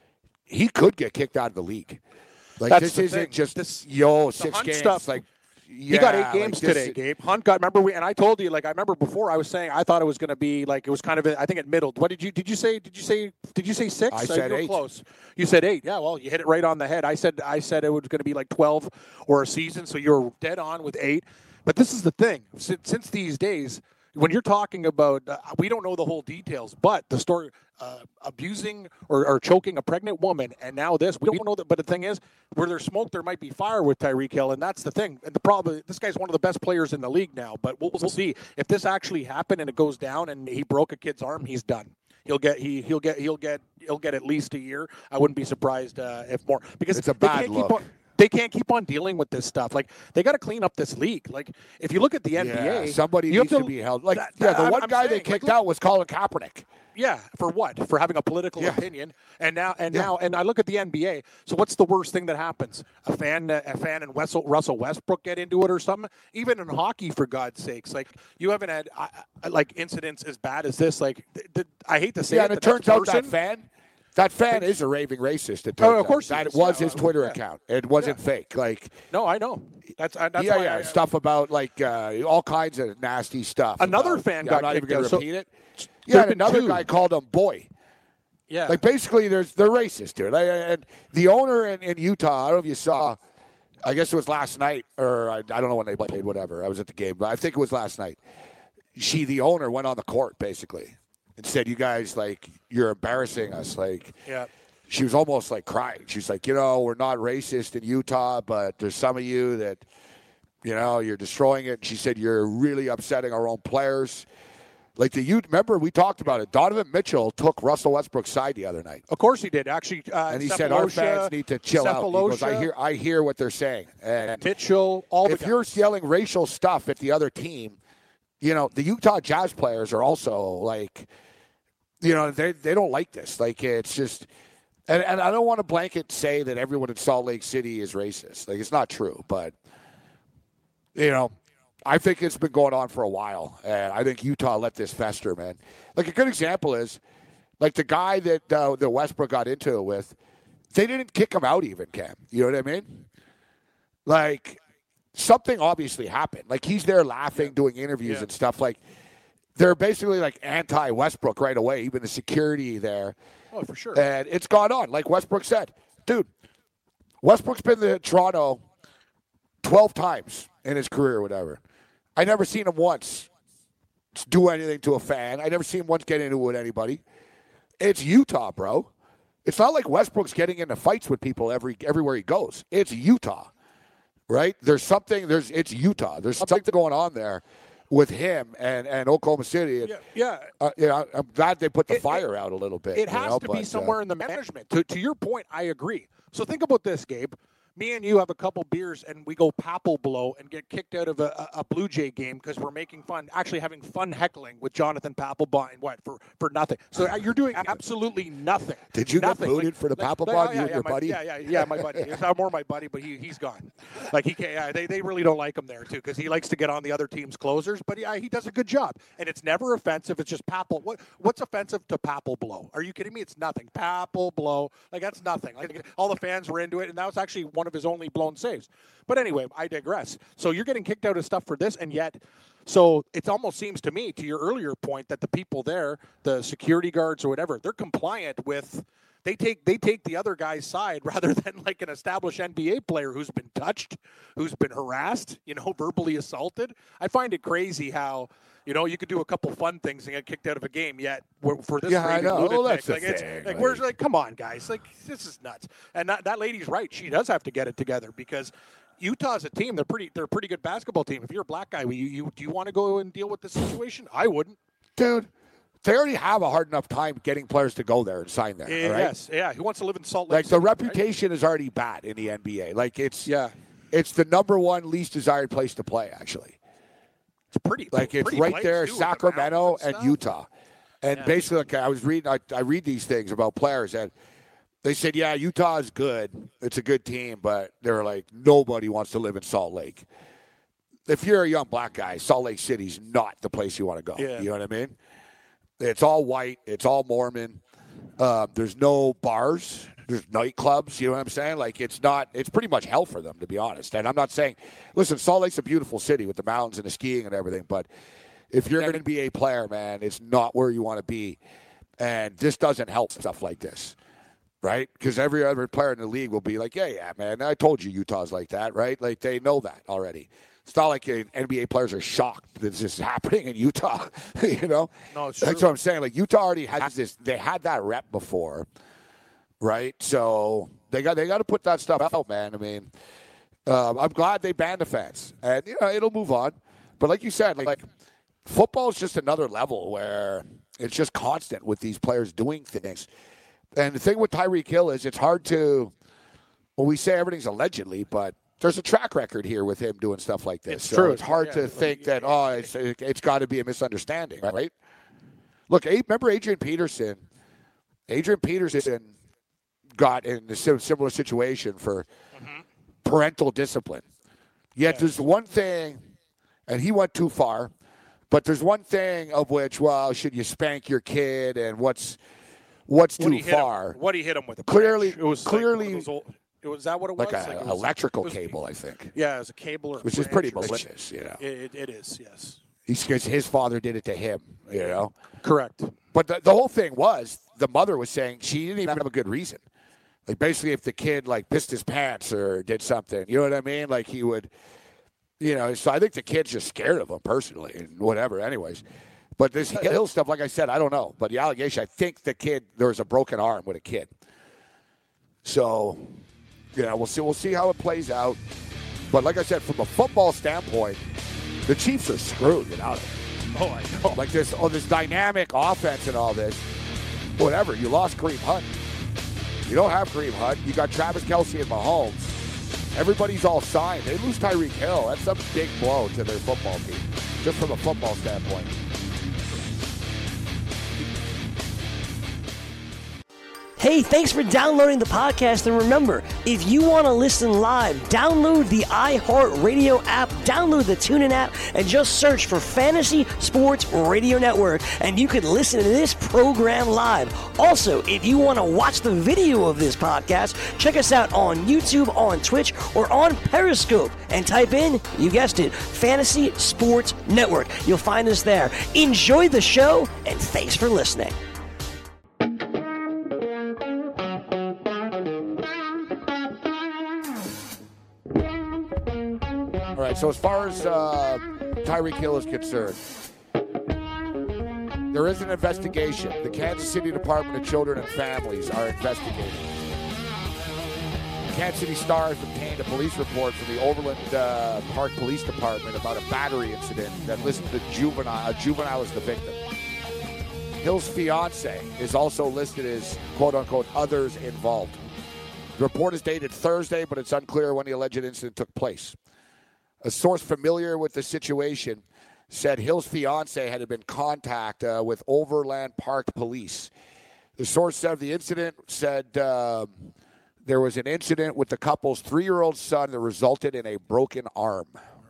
he could get kicked out of the league. Like That's this the isn't thing. just This- yo the six Hunt games. stuff, like he got eight yeah, games like this- today, Gabe. Hunt got. Remember we and I told you like I remember before I was saying I thought it was going to be like it was kind of I think it middled. What did you did you say? Did you say did you say six? I Uh, said you were eight. Close. You said eight. Yeah. Well, you hit it right on the head. I said I said it was going to be like twelve or a season. So you're dead on with eight. But this is the thing. Since, since these days, when you're talking about, uh, we don't know the whole details, but the story uh, abusing or, or choking a pregnant woman, and now this, we don't know that. But the thing is, where there's smoke, there might be fire with Tyreek Hill, and that's the thing. And the problem, this guy's one of the best players in the league now. But we'll, we'll see if this actually happened and it goes down, and he broke a kid's arm, he's done. He'll get he he'll get he'll get he'll get at least a year. I wouldn't be surprised uh, if more because It's a they bad can't look. keep on. They can't keep on dealing with this stuff. Like they got to clean up this league. Like if you look at the N B A, Yeah, somebody you needs have to, be held. Like that- yeah, the I'm- one I'm guy they saying, kicked like, out was Colin Kaepernick. Yeah, for what? For having a political Yeah. opinion. And now, and Yeah. now, and I look at the N B A. So what's the worst thing that happens? A fan, a fan, and Russell, Russell Westbrook get into it or something. Even in hockey, for God's sakes, like you haven't had uh, like incidents as bad as this. Like th- th- I hate to say Yeah, it, and it the turns next out that person- fan, that fan is a raving racist. It Oh, turns of course out. he that is. was Yeah, his Twitter yeah. account. It wasn't fake. Like No, I know. That's uh, that's yeah, why yeah, I, stuff about like uh, all kinds of nasty stuff. Another about- fan yeah, got I'm not even kicked going out, to so- repeat it. There's Yeah, and been another two. guy called him boy. Yeah. Like basically, there's they're racist, dude. Like, and the owner in, in Utah, I don't know if you saw. I guess it was last night, or I, I don't know when they played. Whatever, I was at the game, but I think it was last night. She, the owner, went on the court basically and said, "You guys, like, you're embarrassing us." Like, Yeah. she was almost like crying. She's like, "You know, we're not racist in Utah, but there's some of you that, you know, you're destroying it." She said, "You're really upsetting our own players." Like the you remember we talked about it. Donovan Mitchell took Russell Westbrook's side the other night, Of course he did. Actually, uh, and he said our fans need to chill out. He goes, I Cephalosha, hear, I hear what they're saying. And Mitchell, all if the you're guys. yelling racial stuff at the other team, you know the Utah Jazz players are also like, you know, they they don't like this. Like it's just, and and I don't want to blanket say that everyone in Salt Lake City is racist. Like it's not true, but you know. I think it's been going on for a while, and I think Utah let this fester, man. Like a good example is, like the guy that uh, that Westbrook got into it with, they didn't kick him out even, Cam. You know what I mean? Like something obviously happened. Like he's there laughing, doing interviews Yeah. and stuff. Like they're basically like anti-Westbrook right away. Even the security there, Oh, for sure. and it's gone on. Like Westbrook said, dude, Westbrook's been to Toronto twelve times in his career or whatever. I never seen him once do anything to a fan. I never seen him once get into it with anybody. It's Utah, bro. It's not like Westbrook's getting into fights with people every everywhere he goes. It's Utah, right? There's something. There's it's Utah. There's something going on there with him and, and Oklahoma City. And, yeah, yeah. uh, you know, I'm glad they put the It- fire out a little bit. It you has know, to but, be uh, somewhere in the management. To, to your point, I agree. So think about this, Gabe. Me and you have a couple beers, and we go papal blow and get kicked out of a, a, a Blue Jay game because we're making fun, actually having fun heckling with Jonathan Papelbon and what for for nothing. So uh, you're doing absolutely nothing. Did you get nothing. booted Like- for the like- Papelbon, like, oh, you yeah, and yeah, your my, buddy? Yeah, yeah, yeah, my buddy. It's not more my buddy, but he he's gone. Like he can't. Yeah, they they really don't like him there too because he likes to get on the other team's closers. But yeah, he does a good job, and it's never offensive. It's just Papel. What what's offensive to Papel blow? Are you kidding me? It's nothing. Papel blow. Like that's nothing. Like all the fans were into it, and that was actually one of his only blown saves. But anyway, I digress. So you're getting kicked out of stuff for this, and yet, so it almost seems to me, to your earlier point, that the people there, the security guards or whatever, they're compliant with they take they take the other guy's side rather than like an established N B A player who's been touched, who's been harassed, you know, verbally assaulted. I find it crazy how, you know, you could do a couple fun things and get kicked out of a game, yet for this yeah, I know. lunatic, Well, that's like, the it's, thing, like, like- where's like, come on, guys, like this is nuts. And that, that lady's right; she does have to get it together because Utah's a team. They're pretty. They're a pretty good basketball team. If you're a black guy, you, you do you want to go and deal with this situation? I wouldn't, dude. They already have a hard enough time getting players to go there and sign there. Yeah, all right? Yes, yeah. Who wants to live in Salt Lake Like City, the reputation right? is already bad in the N B A. Like it's yeah, it's the number one least desired place to play. Actually, it's pretty. Like it's pretty right place, there, too, Sacramento and, and Utah. And Yeah. basically, like, I was reading, I, I read these things about players, and they said, yeah, Utah is good. It's a good team, but they're like, nobody wants to live in Salt Lake. If you're a young black guy, Salt Lake City's not the place you want to go. Yeah. You know what I mean? It's all white. It's all Mormon. Uh, there's no bars. There's nightclubs. You know what I'm saying? Like, it's not, it's pretty much hell for them, to be honest. And I'm not saying, listen, Salt Lake's a beautiful city with the mountains and the skiing and everything, but if you're an N B A player, man, it's not where you want to be. And this doesn't help stuff like this, right? Because every other player in the league will be like, yeah, yeah, man, I told you Utah's like that, right? Like, they know that already. It's not like N B A players are shocked that this is happening in Utah, you know? No, it's That's true. what I'm saying. Like, Utah already has this. They had that rep before, right? So they got they got to put that stuff out, man. I mean, uh, I'm glad they banned the fans. And, you know, it'll move on. But like you said, like, football is just another level where it's just constant with these players doing things. And the thing with Tyreek Hill is it's hard to, well, we say everything's allegedly, but there's a track record here with him doing stuff like this. It's so true. it's hard Yeah. to think that, oh, it's, it's got to be a misunderstanding, right? Look, remember Adrian Peterson? Adrian Peterson got in a similar situation for Mm-hmm. parental discipline. Yet there's one thing, and he went too far, but there's one thing of which, well, should you spank your kid and what's what's What too he hit him- far? What he hit him with? A Clearly- branch. it was clearly- Like one of those old, it was that what it Like was? an Like it was- electrical it was- cable, I think. Yeah, it was a cable or a Which is branch pretty or something. malicious, you know. It, it, it is, yes. He's because his father did it to him, you know. Correct. But the, the whole thing was the mother was saying she didn't even have a good reason. Like basically, if the kid like pissed his pants or did something, you know what I mean? Like he would, you know. So I think the kid's just scared of him personally and whatever. Anyways, but this Hill stuff, like I said, I don't know. But the allegation, I think the kid there was a broken arm with a kid. So, you know, we'll see. We'll see how it plays out. But like I said, from a football standpoint, the Chiefs are screwed without it. Oh, I know. Like this, oh, this dynamic offense and all this. Whatever. You lost Kareem Hunt. You don't have Kareem Hunt. You got Travis Kelce and Mahomes. Everybody's all signed. They lose Tyreek Hill. That's a big blow to their football team, just from a football standpoint. Hey, thanks for downloading the podcast. And remember, if you want to listen live, download the iHeartRadio app, download the TuneIn app, and just search for Fantasy Sports Radio Network, and you can listen to this program live. Also, if you want to watch the video of this podcast, check us out on YouTube, on Twitch, or on Periscope, and type in, you guessed it, Fantasy Sports Network. You'll find us there. Enjoy the show, and thanks for listening. All right, so as far as uh, Tyreek Hill is concerned, there is an investigation. The Kansas City Department of Children and Families are investigating. The Kansas City Star has obtained a police report from the Overland uh, Park Police Department about a battery incident that listed a juvenile, a juvenile as the victim. Hill's fiance is also listed as, quote-unquote, others involved. The report is dated Thursday, but it's unclear when the alleged incident took place. A source familiar with the situation said Hill's fiance had been in contact uh, with Overland Park Police. The source said the incident said uh, there was an incident with the couple's three-year-old son that resulted in a broken arm.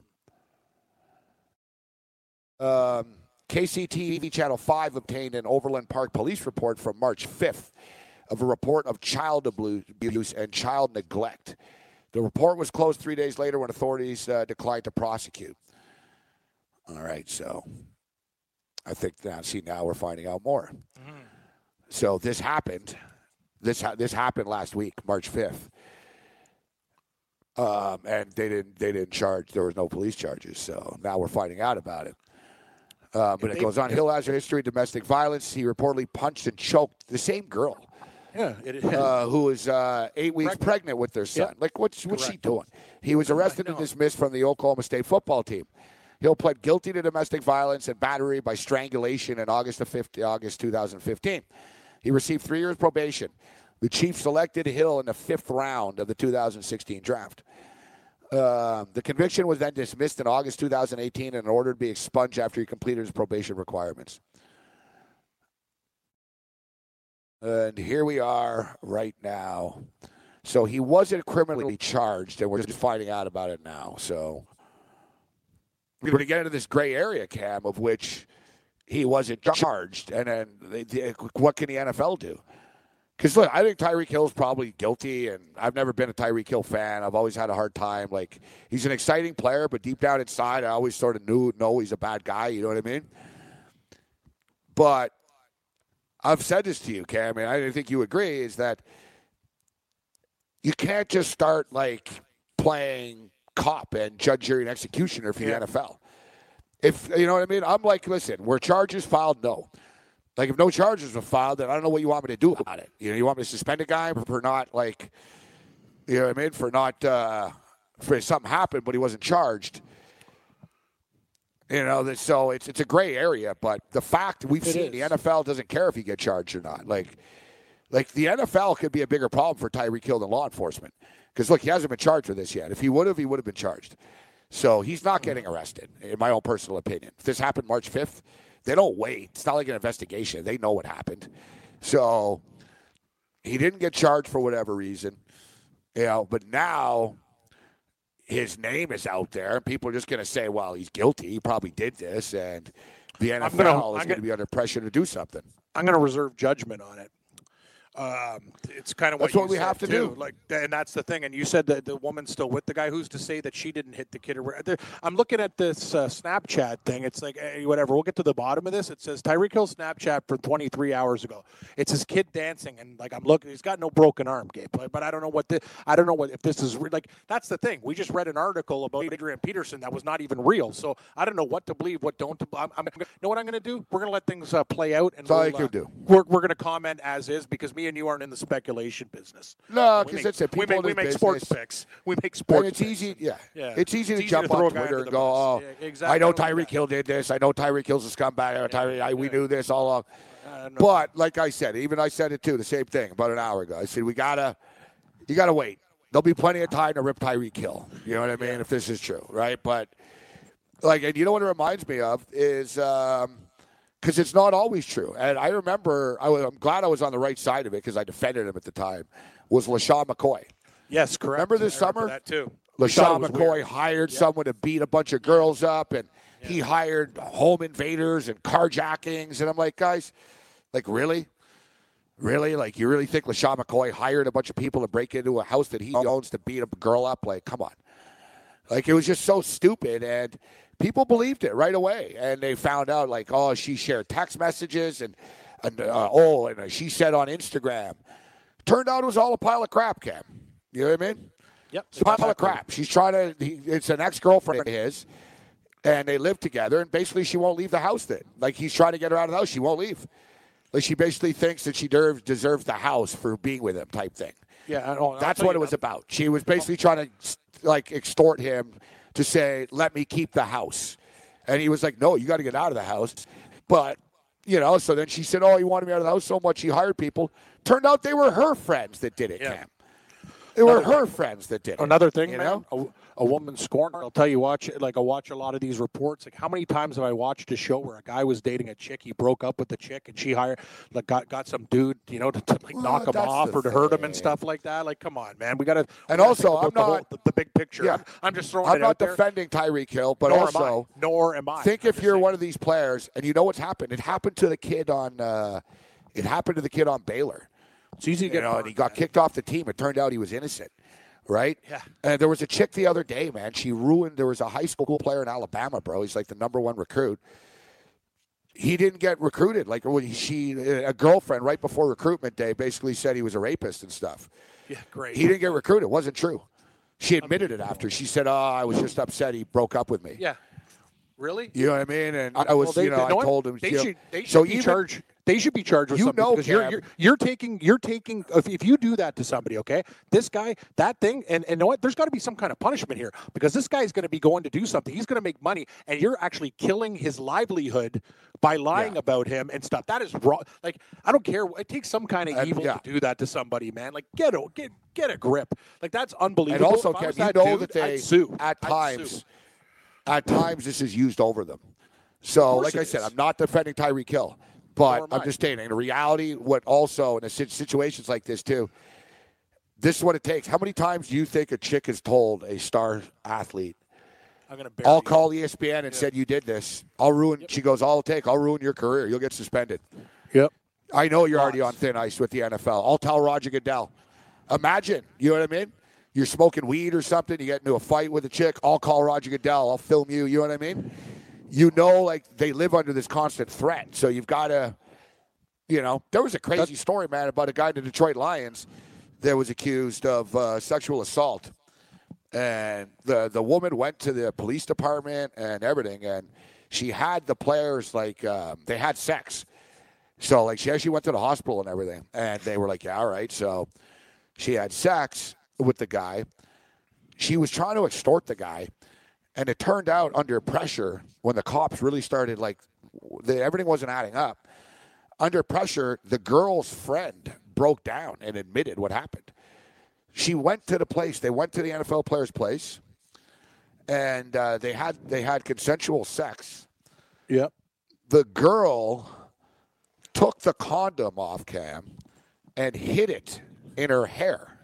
Um, K C T V Channel five obtained an Overland Park Police report from March fifth of a report of child abuse and child neglect. The report was closed three days later when authorities uh, declined to prosecute. All right, so I think now, see, now we're finding out more. Mm-hmm. So this happened. This ha- this happened last week, March fifth. Um, and they didn't they didn't charge. There was no police charges. So now we're finding out about it. Uh, but it goes on. Hill has a history of domestic violence. He reportedly punched and choked the same girl. Yeah, it, uh, who was uh, eight weeks pregnant. pregnant with their son. Yeah. Like, what's what's she doing? He was arrested and dismissed from the Oklahoma State football team. Hill pled guilty to domestic violence and battery by strangulation in August of fifty, August twenty fifteen. He received three years probation. The Chiefs selected Hill in the fifth round of the two thousand sixteen draft. Uh, the conviction was then dismissed in August two thousand eighteen and ordered to be expunged after he completed his probation requirements. And here we are right now. So he wasn't criminally charged, and we're just finding out about it now. So we're going to get into this gray area, Cam, of which he wasn't charged. And then they, they, what can the N F L do? Because, look, I think Tyreek Hill's probably guilty, and I've never been a Tyreek Hill fan. I've always had a hard time. Like, he's an exciting player, but deep down inside, I always sort of knew, know he's a bad guy. You know what I mean? But I've said this to you, Cam, and I think you agree, is that you can't just start, like, playing cop and judge, jury, and executioner for the yeah. N F L. If, you know what I mean? I'm like, listen, were charges filed? No. Like, if no charges were filed, then I don't know what you want me to do about it. You know, you want me to suspend a guy for not, like, you know what I mean? For not, uh, for something happened, but he wasn't charged. You know, so it's it's a gray area. But the fact we've it seen, is. the N F L doesn't care if you get charged or not. Like, like the N F L could be a bigger problem for Tyreek Hill than law enforcement. Because, look, he hasn't been charged for this yet. If he would have, he would have been charged. So he's not getting arrested, in my own personal opinion. If this happened March fifth, they don't wait. It's not like an investigation. They know what happened. So he didn't get charged for whatever reason. You know, but now his name is out there, and people are just going to say, well, he's guilty. He probably did this, and the N F L gonna, is going to be under pressure to do something. I'm going to reserve judgment on it. Um, it's kind of what, that's what you we said have to too. do. Like, and that's the thing. And you said that the woman's still with the guy. Who's to say that she didn't hit the kid? I'm looking at this uh, Snapchat thing. It's like, hey, whatever. We'll get to the bottom of this. It says Tyreek Hill Snapchat for twenty-three hours ago. It's his kid dancing, and like I'm looking, he's got no broken arm, Gabe. But I don't know what the, I don't know what if this is re- like. That's the thing. We just read an article about Adrian Peterson that was not even real. So I don't know what to believe, what don't. To, I'm, I'm you know what I'm going to do? We're going to let things uh, play out, and that's all we'll, you can uh, do. We're we're going to comment as is because me and you aren't in the spec. Business. No, because that's it. We People make, we make business, sports picks. We make sports. And it's picks. easy, yeah. yeah. It's easy it's to easy jump to on Twitter and go, "Oh, yeah, exactly. I know Tyreek Hill did this. I know Tyreek Hill's a scumbag. Yeah, Tyreek, I, we yeah. knew this all along." But like I said, even I said it too. The same thing about an hour ago. I said we gotta, you gotta wait. There'll be plenty of time to rip Tyreek Hill. You know what I mean? Yeah. If this is true, right? But like, and you know what it reminds me of is. Um, Because it's not always true. And I remember, I was, I'm glad I was on the right side of it because I defended him at the time, was LaShawn McCoy. Yes, correct. Remember this I remember summer? that too. LaShawn McCoy weird. hired yeah. someone to beat a bunch of girls up, and yeah. he hired home invaders and carjackings. And I'm like, guys, like, really? Really? Like, you really think LaShawn McCoy hired a bunch of people to break into a house that he owns to beat a girl up? Like, come on. Like, it was just so stupid, and people believed it right away, and they found out, like, oh, she shared text messages, and, and uh, oh, and uh, she said on Instagram. Turned out it was all a pile of crap, Cam. You know what I mean? Yep. It's a pile of crap. She's trying to, he, it's an ex-girlfriend of his, and they live together, and basically she won't leave the house then. Like, he's trying to get her out of the house. She won't leave. Like, she basically thinks that she deserves, deserves the house for being with him type thing. Yeah, I don't, That's what it was about. She was basically trying to, like, extort him to say, let me keep the house. And he was like, no, you got to get out of the house. But, you know, so then she said, oh, he wanted me out of the house so much he hired people. Turned out they were her friends that did it, yeah. Cam. They were her friends that did it. Another thing, you man, know? a, a woman scorned. I'll tell you, watch like I watch a lot of these reports. Like, how many times have I watched a show where a guy was dating a chick, he broke up with the chick, and she hired, like, got got some dude, you know, to, to like well, knock him off or to thing. hurt him and stuff like that. Like, come on, man, we gotta. And we also, gotta I'm the not whole, the, the big picture. Yeah, I'm, I'm just throwing I'm it not out there. defending Tyreek Hill, but Nor also, am I. Nor am I. Think I'm if you're saying. one of these players, and you know what's happened. It happened to the kid on. Uh, it happened to the kid on Baylor. It's easy to get you know, burned, and he got man. kicked off the team. It turned out he was innocent. Right? Yeah. And there was a chick the other day, man. She ruined. There was a high school player in Alabama, bro. He's like the number one recruit. he didn't get recruited. Like when she, a girlfriend right before recruitment day basically said he was a rapist and stuff. Yeah, great. He didn't get recruited. It wasn't true. She admitted it after. She said, oh, I was just upset he broke up with me. Yeah. Really? You know what I mean? And I was, well, they, you know, they, I know told him. They you know, should, they should so be even, charged. They should be charged with you something know, because you're, Cam, you're you're taking you're taking if, if you do that to somebody, okay, this guy, that thing, and and you know what? There's got to be some kind of punishment here because this guy is going to be going to do something. He's going to make money, and you're actually killing his livelihood by lying Yeah. about him and stuff. That is wrong. Like I don't care. It takes some kind of Uh, evil yeah. to do that to somebody, man. Like get a get get a grip. Like that's and unbelievable. also, If I Cam, was you that know dude, that they, I'd sue. at I'd times, sue. at times, this is used over them. So, course like I it said, is. I'm not defending Tyreek Hill, but Nor am I'm I. just stating in reality, what also in a sit- situations like this too, this is what it takes. How many times do you think a chick has told a star athlete, I'm gonna bury I'll you. call E S P N and said you did this. I'll ruin. She goes, I'll take. I'll ruin your career. You'll get suspended. Yep. I know you're already on Lots. thin ice with the N F L. I'll tell Roger Goodell. Imagine, you know what I mean? You're smoking weed or something. You get into a fight with a chick. I'll call Roger Goodell. I'll film you. You know what I mean? You know, like they live under this constant threat. So you've got to, you know, there was a crazy That's- story, man, about a guy in the Detroit Lions that was accused of uh, sexual assault. And the the woman went to the police department and everything, and she had the players like um, they had sex. So like she actually went to the hospital and everything, and they were like, "Yeah, all right." So she had sex with the guy. She was trying to extort the guy, and it turned out under pressure when the cops really started like the, everything wasn't adding up. Under pressure, the girl's friend broke down and admitted what happened. She went to the place. They went to the N F L player's place, and uh, they had they had consensual sex. Yep. The girl took the condom off, Cam, and hid it in her hair.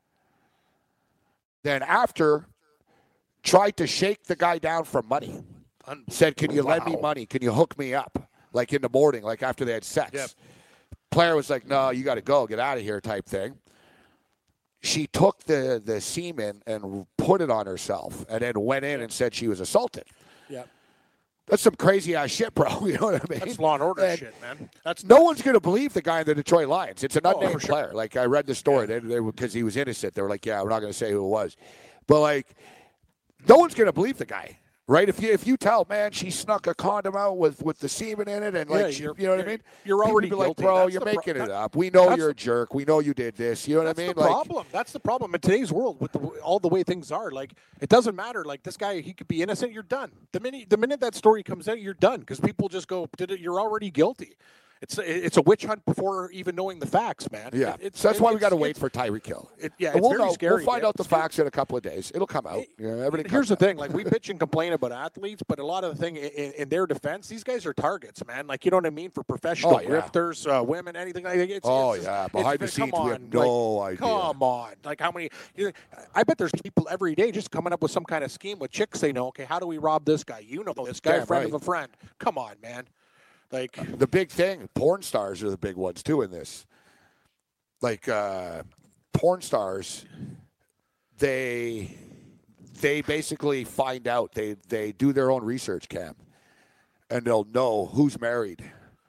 Then after, tried to shake the guy down for money. Said, "Can you lend me Wow. money? Can you hook me up?" Like in the morning, like after they had sex. Yep. Player was like, "No, you got to go. Get out of here," type thing. She took the, the semen and put it on herself and then went in and said she was assaulted. Yep. That's some crazy ass shit, bro. You know what I mean? That's law and order And shit, man. That's no one's going to believe the guy in the Detroit Lions. It's an Oh, unnamed for sure. player. Like, I read the story because they, they, because he was innocent. They were like, yeah, we're not going to say who it was. But, like, no one's going to believe the guy, right? If you if you tell, man, she snuck a condom out with, with the semen in it, and, like, Yeah, she- you're- you know what I you're- mean? you're People already be like, guilty. bro, That's you're the pro- making it that- up. We know that's you're the- a jerk. We know you did this. You know what That's I mean? the Like, problem. That's the problem in today's world with the, all the way things are. Like it doesn't matter. Like this guy, he could be innocent. You're done. The minute the minute that story comes out, you're done because people just go, "Did it? You're already guilty." It's it's a witch hunt before even knowing the facts, man. yeah. It- it's, so that's why we it's- got to wait it's- for Tyreek Hill. It, yeah, And it's we'll very know. scary. We'll find yeah. out the It's very- facts in a couple of days. It'll come out. You know, everything Here's comes the out. thing: like we bitch and complain about athletes, but a lot of the thing in, in their defense, these guys are targets, man. Like you know what I mean for professional Oh, yeah. grifters, uh, women, anything like that. It's, Oh, it's just- yeah. it's- Behind the come scenes, we have on, no like, idea. Come on, like how many? You know, I bet there's people every day just coming up with some kind of scheme with chicks. They know, okay, how do we rob this guy? You know this guy, Damn friend right. of a friend. Come on, man. Like The big thing, porn stars are the big ones too in this. Like uh, porn stars, they they basically find out. They they do their own research, Cam, and they'll know who's married.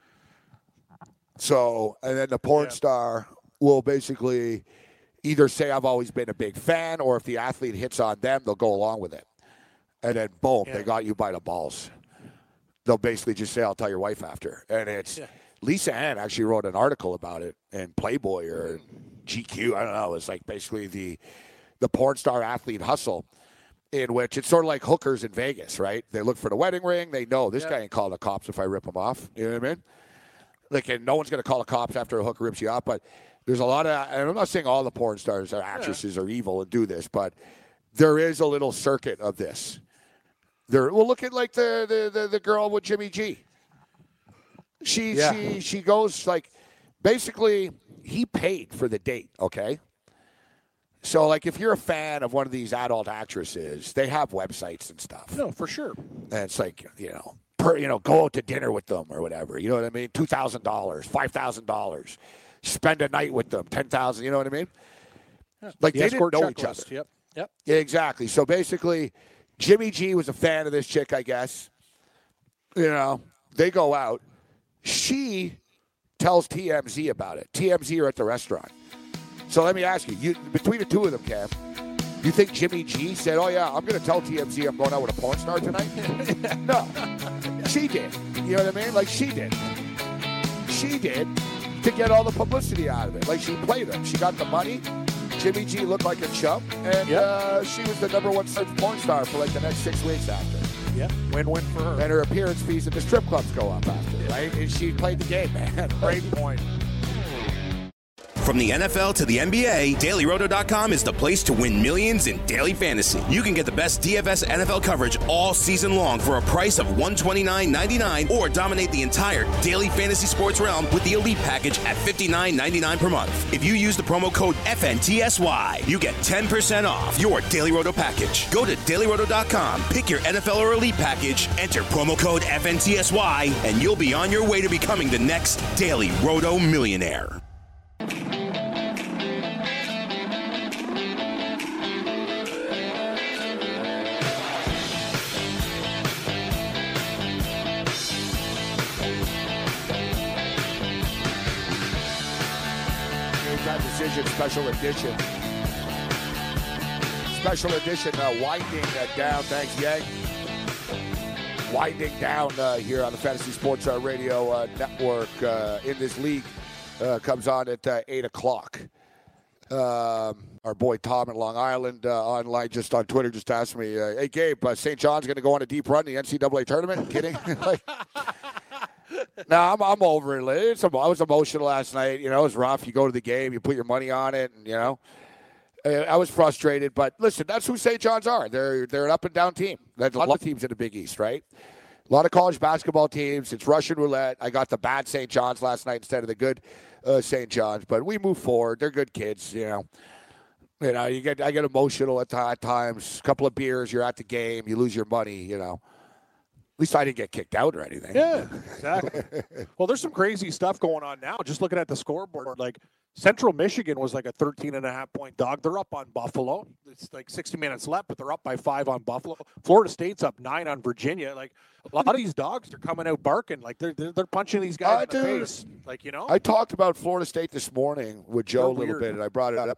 So, and then the porn Yeah. star will basically either say, "I've always been a big fan," or if the athlete hits on them, they'll go along with it. And then, boom, Yeah. they got you by the balls. They'll basically just say, "I'll tell your wife after." And it's Yeah. Lisa Ann actually wrote an article about it in Playboy or G Q. I don't know. It's like basically the the porn star athlete hustle, in which it's sort of like hookers in Vegas, right? They look for the wedding ring. They know this Yeah. guy ain't calling the cops if I rip him off. You know what I mean? Like, and no one's going to call the cops after a hooker rips you off. But there's a lot of, and I'm not saying all the porn stars or actresses are evil and do this, but there is a little circuit of this. There, well, look at like the the, the, the girl with Jimmy G. She Yeah. she she goes like, basically he paid for the date. Okay. So like if you're a fan of one of these adult actresses, they have websites and stuff. no, for sure. And it's like, you know, per, you know, go out to dinner with them or whatever. You know what I mean? Two thousand dollars, five thousand dollars, spend a night with them, ten thousand. You know what I mean? Like The they didn't escort know each checklist. other. Yep. Yep. Yeah, exactly. So basically, Jimmy G was a fan of this chick, I guess. You know, they go out. She tells T M Z about it. T M Z are at the restaurant. So let me ask you, you between the two of them, Cam, you think Jimmy G said, oh, yeah, I'm going to tell T M Z I'm going out with a porn star tonight? No. She did. You know what I mean? Like, she did. She did to get all the publicity out of it. Like, she played them. She got the money. Jimmy G looked like a chump, and yep. uh, she was the number one search porn star for, like, the next six weeks after. Yeah, win-win for her. And her appearance fees at the strip clubs go up after, yeah. right? And she played the game, man. Great point. From the N F L to the N B A, Daily Roto dot com is the place to win millions in daily fantasy. You can get the best D F S N F L coverage all season long for a price of one hundred twenty-nine ninety-nine, or dominate the entire daily fantasy sports realm with the Elite package at fifty-nine ninety-nine per month. If you use the promo code F N T S Y, you get ten percent off your Daily Roto package. Go to Daily Roto dot com, pick your N F L or Elite package, enter promo code F N T S Y, and you'll be on your way to becoming the next Daily Roto millionaire. Decision special edition. Special edition uh, winding uh, down. Thanks, Yang. Winding down uh, here on the Fantasy Sports uh, Radio uh, Network uh, in this league uh, comes on at uh, eight o'clock. Um, our boy Tom in Long Island uh, online just on Twitter just asked me, uh, hey, Gabe, uh, Saint John's going to go on a deep run in the N C double A tournament? Kidding? like, No, I'm I'm over it. It's, I was emotional last night. You know, it was rough. You go to the game, you put your money on it, and you know, I was frustrated. But listen, that's who Saint John's are. They're they're an up and down team. There's a lot of teams in the Big East, right? A lot of college basketball teams. It's Russian roulette. I got the bad Saint John's last night instead of the good uh, Saint John's. But we move forward. They're good kids. You know, you know. You get I get emotional at times. A couple of beers, you're at the game. You lose your money. You know. At least I didn't get kicked out or anything. Yeah, exactly. Well, there's some crazy stuff going on now. Just looking at the scoreboard, like Central Michigan was like a thirteen and a half point dog. They're up on Buffalo. It's like sixty minutes left, but they're up by five on Buffalo. Florida State's up nine on Virginia. Like a lot of these dogs are coming out barking. Like they're they're, they're punching these guys uh, in the dude, face. Like, you know. I talked about Florida State this morning with Joe a little bit, and I brought it up.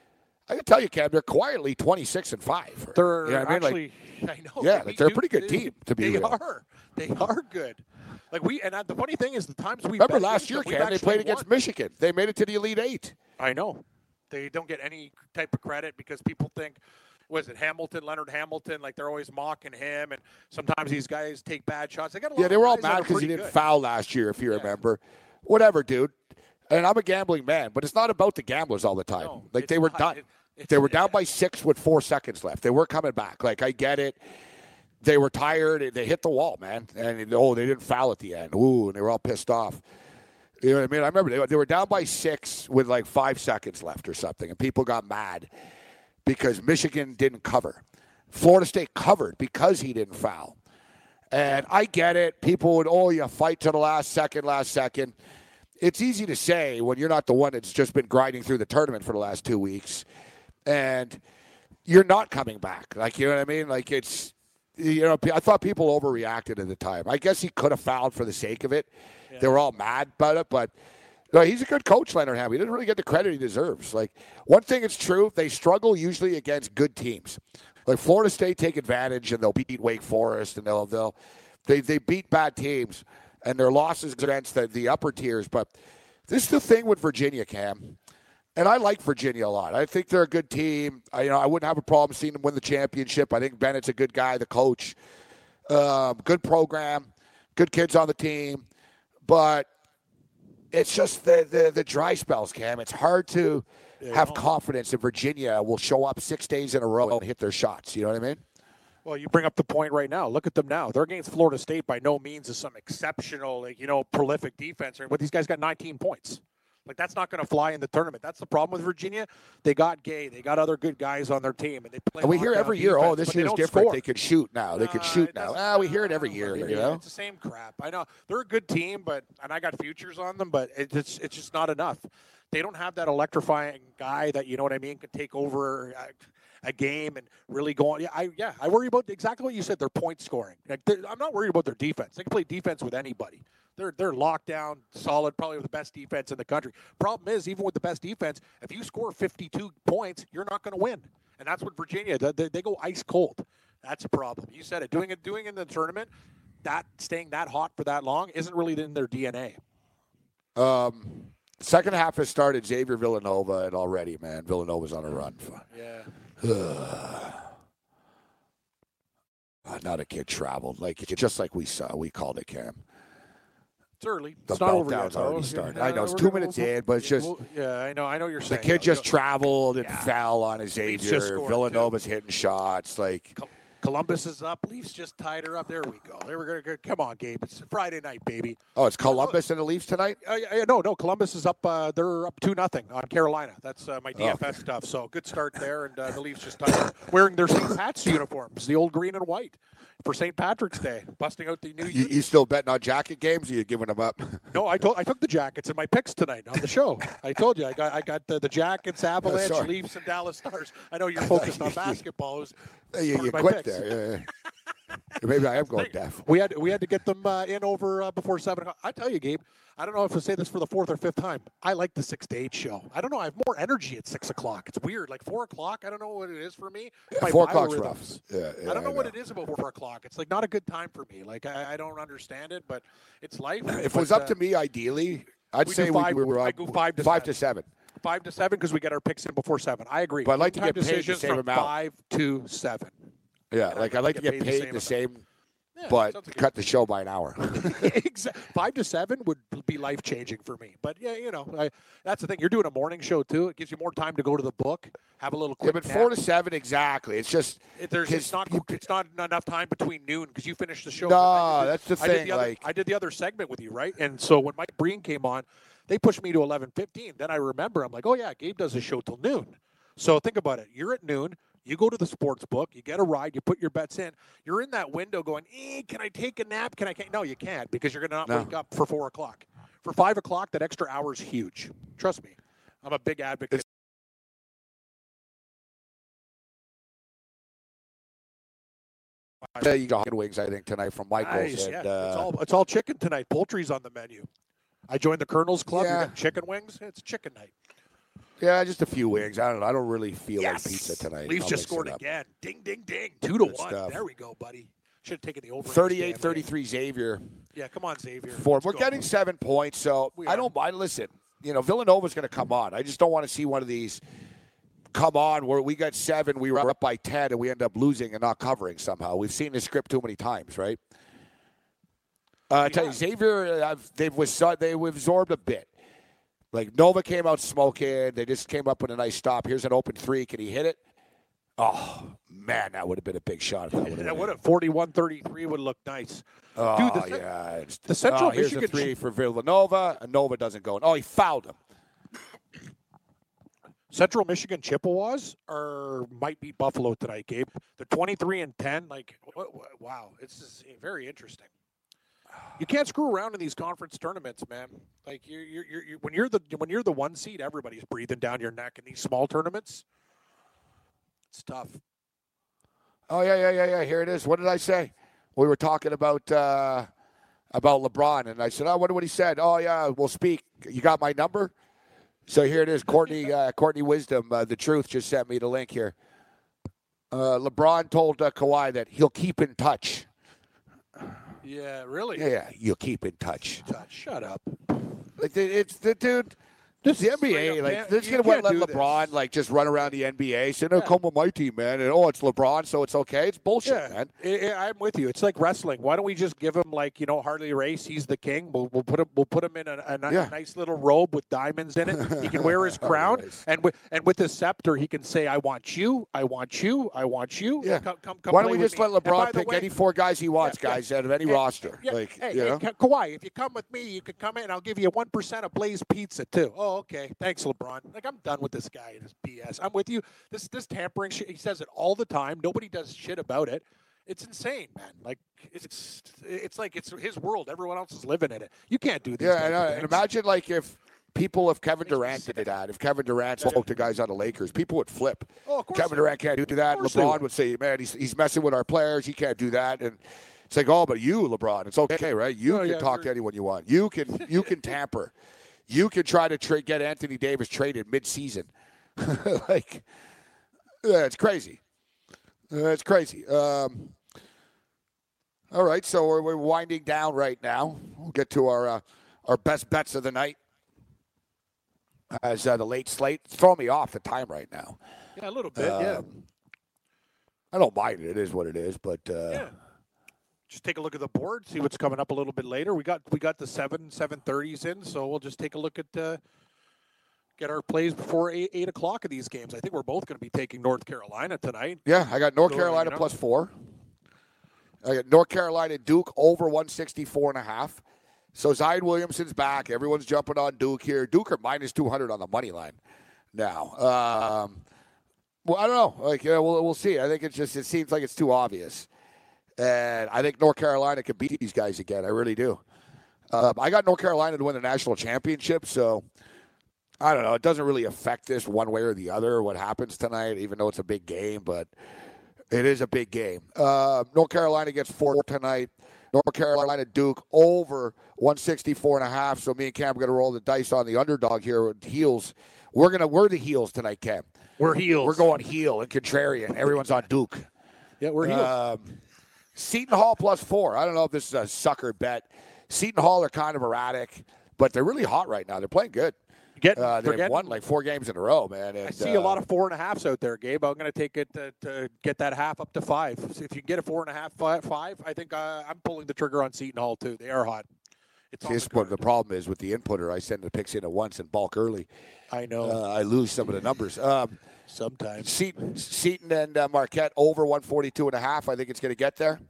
I can tell you, Cam, they're quietly twenty-six and five. They're you know what actually, I mean? Like, I know. Yeah, they, they're a do, pretty good they, team to be. They real. are. They are good. Like we, and the funny thing is, the times we remember last year, Cam, they played against won. Michigan. They made it to the Elite Eight. I know. They don't get any type of credit because people think, was it Hamilton, Leonard Hamilton? Like they're always mocking him, and sometimes these guys take bad shots. They got a lot yeah, they were all of guys mad because he didn't good. foul last year, if you yeah. remember. Whatever, dude. And I'm a gambling man, but it's not about the gamblers all the time. No, like they were not. done. It, they were down by six with four seconds left. They were coming back. Like I get it. They were tired. They hit the wall, man. And, oh, they didn't foul at the end. Ooh, and they were all pissed off. You know what I mean? I remember they, they were down by six with like five seconds left or something, and people got mad because Michigan didn't cover. Florida State covered because he didn't foul. And I get it. People would, oh, you fight to the last second, last second. It's easy to say when you're not the one that's just been grinding through the tournament for the last two weeks. And you're not coming back. Like, you know what I mean? Like, it's... You know, I thought people overreacted at the time. I guess he could have fouled for the sake of it. Yeah. They were all mad about it, but no, he's a good coach, Leonard Hamilton. He doesn't really get the credit he deserves. Like, one thing is true, they struggle usually against good teams. Like Florida State take advantage and they'll beat Wake Forest and they'll they'll they they beat bad teams and their losses against the, the upper tiers. But this is the thing with Virginia, Cam. And I like Virginia a lot. I think they're a good team. I, you know, I wouldn't have a problem seeing them win the championship. I think Bennett's a good guy, the coach. Um, good program, good kids on the team. But it's just the, the, the dry spells, Cam. It's hard to yeah, have confidence that Virginia will show up six days in a row and hit their shots. You know what I mean? Well, you bring up the point right now. Look at them now. They're against Florida State. By no means is some exceptional, like, you know, prolific defense. But these guys got nineteen points. Like, that's not going to fly in the tournament. That's the problem with Virginia. They got Gay. They got other good guys on their team. And they play. And we hear every year, defense, oh, this year's year's different. Score. They can shoot now. They can uh, shoot now. Ah, we hear it every year, you know? It's the same crap. I know. They're a good team, but and I got futures on them, but it, it's it's just not enough. They don't have that electrifying guy that, you know what I mean, can take over a, a game and really go on. Yeah, I, yeah, I worry about exactly what you said, their point scoring. Like, I'm not worried about their defense. They can play defense with anybody. They're they're locked down, solid, probably the best defense in the country. Problem is, even with the best defense, if you score fifty-two points, you're not going to win. And that's what Virginia does. They, they go ice cold. That's a problem. You said it. Doing it, doing it in the tournament, that staying that hot for that long isn't really in their D N A. Um, second half has started. Xavier Villanova, and already, man, Villanova's on a run. Yeah. Not a kid traveled. Like just like we saw, we called it, Cam. It's early. The It's not over meltdown's yet, already though. started. Yeah, I know it's we're two gonna- minutes in, but it's just we'll- yeah, I know. I know you're the saying. kid though. just You- traveled and Yeah. fell on his Leafs just Xavier. scored, Villanova's hitting shots. Like Col- Columbus is up. Leafs just tied her up. There we go. There we go. Come on, Gabe. It's Friday night, baby. oh, it's Columbus and the Leafs tonight. Uh, yeah, no, no. Columbus is up. Uh, they're up two nothing on Carolina. That's uh, my D F S Oh. stuff. So good start there, and uh, the Leafs just tied her. Wearing their Saint Pat's uniforms, the old green and white, for Saint Patrick's Day, busting out the new. You, you still betting on jacket games? Or you giving them up? No, I told I took the jackets in my picks tonight on the show. I told you I got I got the, the jackets, Avalanche, sorry. Leafs, and Dallas Stars. I know you're focused on basketball. It was you part you of my quit picks. there. Yeah, yeah. Maybe I am going deaf. We had we had to get them uh, in over uh, before seven o'clock. I tell you, Gabe, I don't know if I say this for the fourth or fifth time. I like the six to eight show. I don't know. I have more energy at six o'clock. It's weird. Like four o'clock. I don't know what it is for me. My Four o'clock's rough. biorhythms. Yeah, yeah, I don't know I what know. it is about four o'clock. It's like not a good time for me. Like I, I don't understand it, but it's life. If it But, was up uh, to me, ideally, I'd we say do we, five- we were I up go five to five seven. to seven. Five to seven because we get our picks in before seven. I agree. But I'd like to Time get paid the decisions same from amount. Five to seven. Yeah, And like I'd I'd like to get paid the same, Yeah, but sounds like cut the show by an hour. Exactly. Five to seven would be life changing for me. But yeah, you know, I, that's the thing. You're doing a morning show too. It gives you more time to go to the book, have a little Yeah, quick. but nap. four to seven exactly. It's just It- There's, it's 'cause not. you- It's not enough time between noon because you finished the show. No, I did- that's the I did thing, the other, like- I did the other segment with you, right? And so when Mike Breen came on, they pushed me to eleven fifteen. Then I remember, I'm like, oh yeah, Gabe does a show till noon. So think about it. You're at noon. You go to the sports book. You get a ride. You put your bets in. You're in that window going, eh, can I take a nap? Can I? Can't? No, you can't because you're going to not No. wake up for four o'clock. For five o'clock, that extra hour is huge. Trust me. I'm a big advocate. there you go. Chicken wings, I think tonight from Michael's. Nice, and, yeah. uh, it's all it's all chicken tonight. Poultry's on the menu. I joined the Colonel's Club. Yeah. You got chicken wings. It's chicken night. yeah, just a few wings. I don't know. I don't really feel Yes. like pizza tonight. Leafs I'll just mix it scored up. again. Ding, ding, ding. Two to Good one. stuff. There we go, buddy. Should have taken the over. thirty-eight thirty-three Xavier. Yeah, come on, Xavier. Four. Let's We're go. getting seven points, so We I are. don't mind. Listen, you know, Villanova's going to come on. I just don't want to see one of these come on where we got seven, we were up by ten, and we end up losing and not covering somehow. We've seen this script too many times, right? Uh, I tell you, Xavier, uh, they've was they've absorbed a bit. Like Nova came out smoking. They just came up with a nice stop. Here's an open three. Can he hit it? Oh man, that would have been a big shot. If that would have That been would have forty-one thirty-three would look nice. Oh, Dude, the, yeah. It's- the Central oh, here's Michigan a three for Villanova, and Nova doesn't go in. Oh, he fouled him. Central Michigan Chippewas are might beat Buffalo tonight, Gabe. They're twenty-three and ten. Like, wh- wh- wow, it's just very interesting. You can't screw around in these conference tournaments, man. Like you're, you're, you're, you're when you're the when you're the one seed, everybody's breathing down your neck in these small tournaments. It's tough. Oh yeah, yeah, yeah, yeah. Here it is. What did I say? We were talking about uh, about LeBron, and I said, "Oh, I wonder what he said." Oh yeah, we'll speak. You got my number? So here it is. Courtney, uh, Courtney Wisdom, uh, the truth, just sent me the link here. Uh, LeBron told uh, Kawhi that he'll keep in touch. Yeah, really. Yeah, you'll keep in touch. Touch. Shut up. Like it- it's the dude. This The N B A, straight up, like man, they're just you gonna let can't do LeBron this. like just run around the N B A, saying, "Oh, come with my team, man," and oh, it's LeBron, so it's okay. It's bullshit, Yeah, man. I, I- I'm with you. It's like wrestling. Why don't we just give him like you know Harley Race? He's the king. We'll, we'll put him. We'll put him in a, a, ni- Yeah. nice little robe with diamonds in it. He can wear his crown, Race. and with and with his scepter, he can say, "I want you. I want you. I want you." Yeah. Come, come, come Why don't play we with just me. let And by LeBron the pick way- any four guys he wants, Yeah, yeah. guys, out of any Hey, roster? Yeah, like, hey, you hey, know? Ka- Kawhi, if you come with me, you can come in. I'll give you one percent of Blaze Pizza too. Oh, okay. Thanks, LeBron. Like I'm done with this guy and his B S. I'm with you. This this tampering shit. He says it all the time. Nobody does shit about it. It's insane, man. Like it's it's like it's his world. Everyone else is living in it. You can't do this. Yeah, and, uh, and imagine like if people, if Kevin Makes me Durant sick. did that, if Kevin Durant spoke to guys on the Lakers, people would flip. Oh, of course Kevin they Durant can't do that. Of course they LeBron would. would say, "Man, he's he's messing with our players. He can't do that." And It's like, oh, but you, LeBron, it's okay, right? You Oh, can yeah, talk sure. to anyone you want. You can you can tamper. You can try to tra- get Anthony Davis traded mid-season. Like, yeah, it's crazy. Uh, it's crazy. Um, all right, so we're, we're winding down right now. We'll get to our uh, our best bets of the night. As uh, the late slate, it's throwing me off the time right now. Yeah, a little bit, yeah. Um, I don't mind it. It is what it is, but uh, Yeah. Just take a look at the board, see what's coming up a little bit later. We got we got the seven seven thirties in, so we'll just take a look at uh, get our plays before eight, eight o'clock of these games. I think we're both going to be taking North Carolina tonight. yeah, I got North So, Carolina you know. plus four. I got North Carolina Duke over one sixty-four and a half. So Zion Williamson's back. Everyone's jumping on Duke here. Duke are minus two hundred on the money line now. Um, well, I don't know. Like, yeah, we'll we'll see. I think it's just it seems like it's too obvious, and I think North Carolina can beat these guys again. I really do. Um, I got North Carolina to win the national championship, so I don't know. It doesn't really affect this one way or the other. What happens tonight, even though it's a big game, but it is a big game. Uh, North Carolina gets four tonight. North Carolina Duke over one sixty-four and a half. So me and Cam are going to roll the dice on the underdog here with heels. We're gonna we're the heels tonight, Cam. We're heels. We're going heel and contrarian. Everyone's on Duke. Yeah, we're heels. Um, Seton Hall plus four. I don't know if this is a sucker bet. Seton Hall are kind of erratic, but they're really hot right now. They're playing good. Getting, Uh, they're they've getting- won like four games in a row, man. I and, see a uh, lot of four and a halves out there, Gabe. I'm going to take it to, to get that half up to five. So if you get a four and a half, five, five I think uh, I'm pulling the trigger on Seton Hall too. They are hot. It's on This the one, card. the problem is with the inputter. I send the picks in at once and bulk early. I know. Uh, I lose some of the numbers. Um, Sometimes. Seton, Seton and uh, Marquette over one forty-two and a half. I think it's going to get there.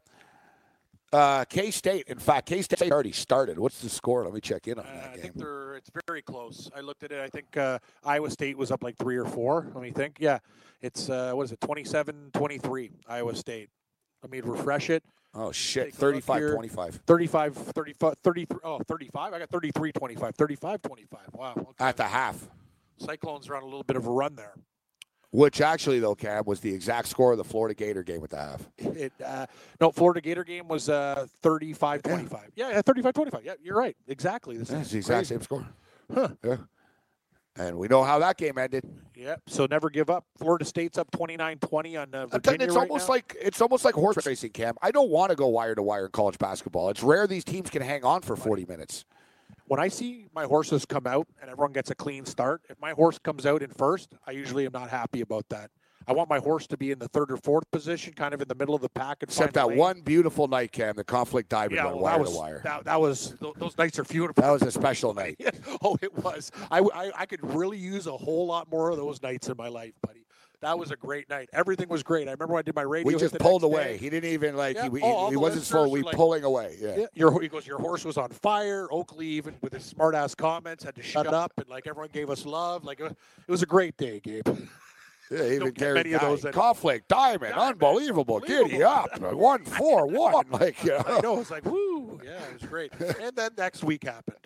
Uh, K-State, in fact, K-State already started. What's the score? Let me check in on Uh, that I game. think they're it's very close. I looked at it. I think uh, Iowa State was up like three or four. Let me think. Yeah, it's uh, what is it? twenty-seven twenty-three Iowa State. Let me refresh it. Oh, shit. Take a look thirty-five here. twenty-five. thirty-five, thirty-five, thirty-three. Oh, thirty-five. I got thirty-three twenty-five. thirty-five twenty-five. Wow. Okay. At the half. Cyclones are on a little bit of a run there. Which actually, though, Cam, was the exact score of the Florida Gator game at the half. It uh, no Florida Gator game was uh, thirty-five twenty-five. Yeah, yeah, thirty-five twenty-five. Yeah, you're right. Exactly. This Yeah, is it's the exact crazy. same score. Huh. Yeah. And we know how that game ended. Yeah. So never give up. Florida State's up twenty-nine twenty on uh, I'm telling Virginia you, it's right almost now. like it's almost like horse racing, Cam. I don't want to go wire to wire in college basketball. It's rare these teams can hang on for forty minutes. When I see my horses come out and everyone gets a clean start, if my horse comes out in first, I usually am not happy about that. I want my horse to be in the third or fourth position, kind of in the middle of the pack. And Except find the that lane. one beautiful night, Cam, the Conflict Diamond Yeah, went well, wire that was, to wire. That, that was th- those nights are beautiful. That was a special night. Oh, it was. I, I, I could really use a whole lot more of those nights in my life, buddy. That was a great night. Everything was great. I remember when I did my radio. We hit just the pulled next away. day. He didn't even like. Yeah. He, Oh, all he, he the wasn't listeners slow. We were like- pulling away. Yeah. Yeah, your, he goes, your horse was on fire. Oakley, even with his smart ass comments, had to shut up, and like everyone gave us love. Like it was a great day, Gabe. Yeah, even Don't get Gary many of those Guy. that- Conflict Diamond, Diamond, unbelievable. Giddy up, unbelievable. one four one. Like you know. I know. It was like, woo. Yeah, it was great. And then next week happened.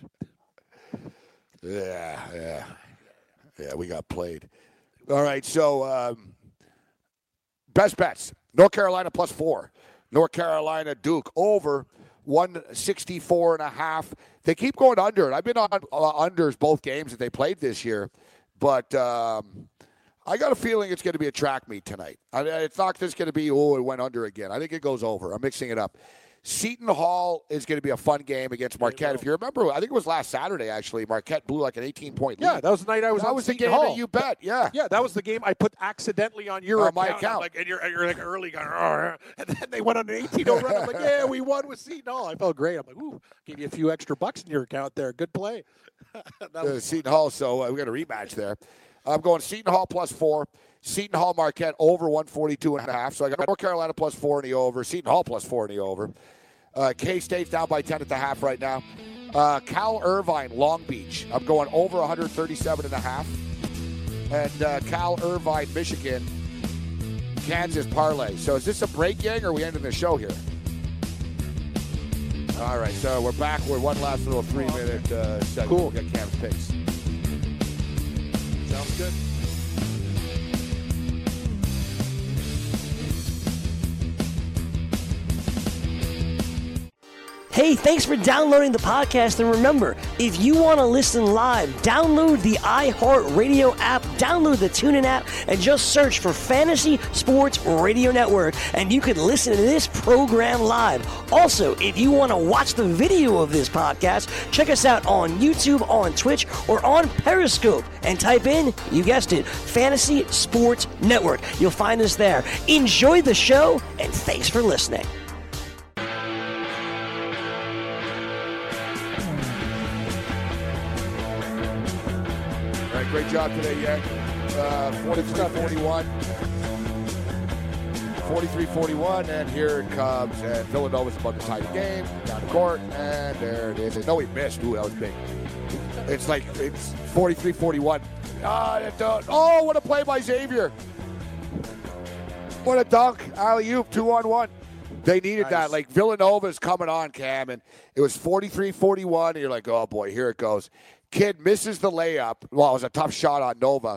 Yeah, yeah, yeah. We got played. All right, so um, best bets: North Carolina plus four, North Carolina Duke over one sixty-four and a half. They keep going under it. I've been on uh, unders both games that they played this year, but um, I got a feeling it's going to be a track meet tonight. I, it's not just going to be oh it went under again. I think it goes over. I'm mixing it up. Seton Hall is going to be a fun game against Marquette. If you remember, I think it was last Saturday, actually. Marquette blew like an eighteen-point lead. Yeah, that was the night I was That on was the Seton game Hall. that you bet, yeah. Yeah, that was the game I put accidentally on your On account. my I'm account. Like, and you're, and you're like early going, "Arr," and then they went on an eighteen oh run. I'm like, yeah, we won with Seton Hall. I felt great. I'm like, ooh, gave you a few extra bucks in your account there. Good play. That Uh, was Seton Hall, so uh, we got a rematch there. I'm going Seton Hall plus four. Seton Hall Marquette over one forty-two and a half. So I got North Carolina plus four in the over. Seton Hall plus four in the over. Uh, K-State's down by ten at the half right now. Uh, Cal Irvine, Long Beach. I'm going over one thirty-seven and a half. And uh, Cal Irvine, Michigan, Kansas parlay. So is this a break, gang, or are we ending the show here? All right, so we're back. We're one last little three-minute uh, segment. Cool. We'll get Cam's picks. sounds good. Hey, thanks for downloading the podcast. And remember, if you want to listen live, download the iHeartRadio app, download the TuneIn app, and just search for Fantasy Sports Radio Network, and you can listen to this program live. Also, if you want to watch the video of this podcast, check us out on YouTube, on Twitch, or on Periscope, and type in, you guessed it, Fantasy Sports Network. You'll find us there. Enjoy the show, and thanks for listening. All right, great job today, Yank. Uh, forty-three forty-one. forty-three forty-one, and here it comes. And Villanova's about to tie the game down the court, and there it is. No, he missed. Ooh, that was big. It's like, it's forty-three forty-one. Ah, it don't. Oh, what a play by Xavier. What a dunk. Alley-oop, two on one. They needed nice. that. Like, Villanova's coming on, Cam, and it was forty-three forty-one, and you're like, oh, boy, here it goes. Kid misses the layup. Well, it was a tough shot on Nova.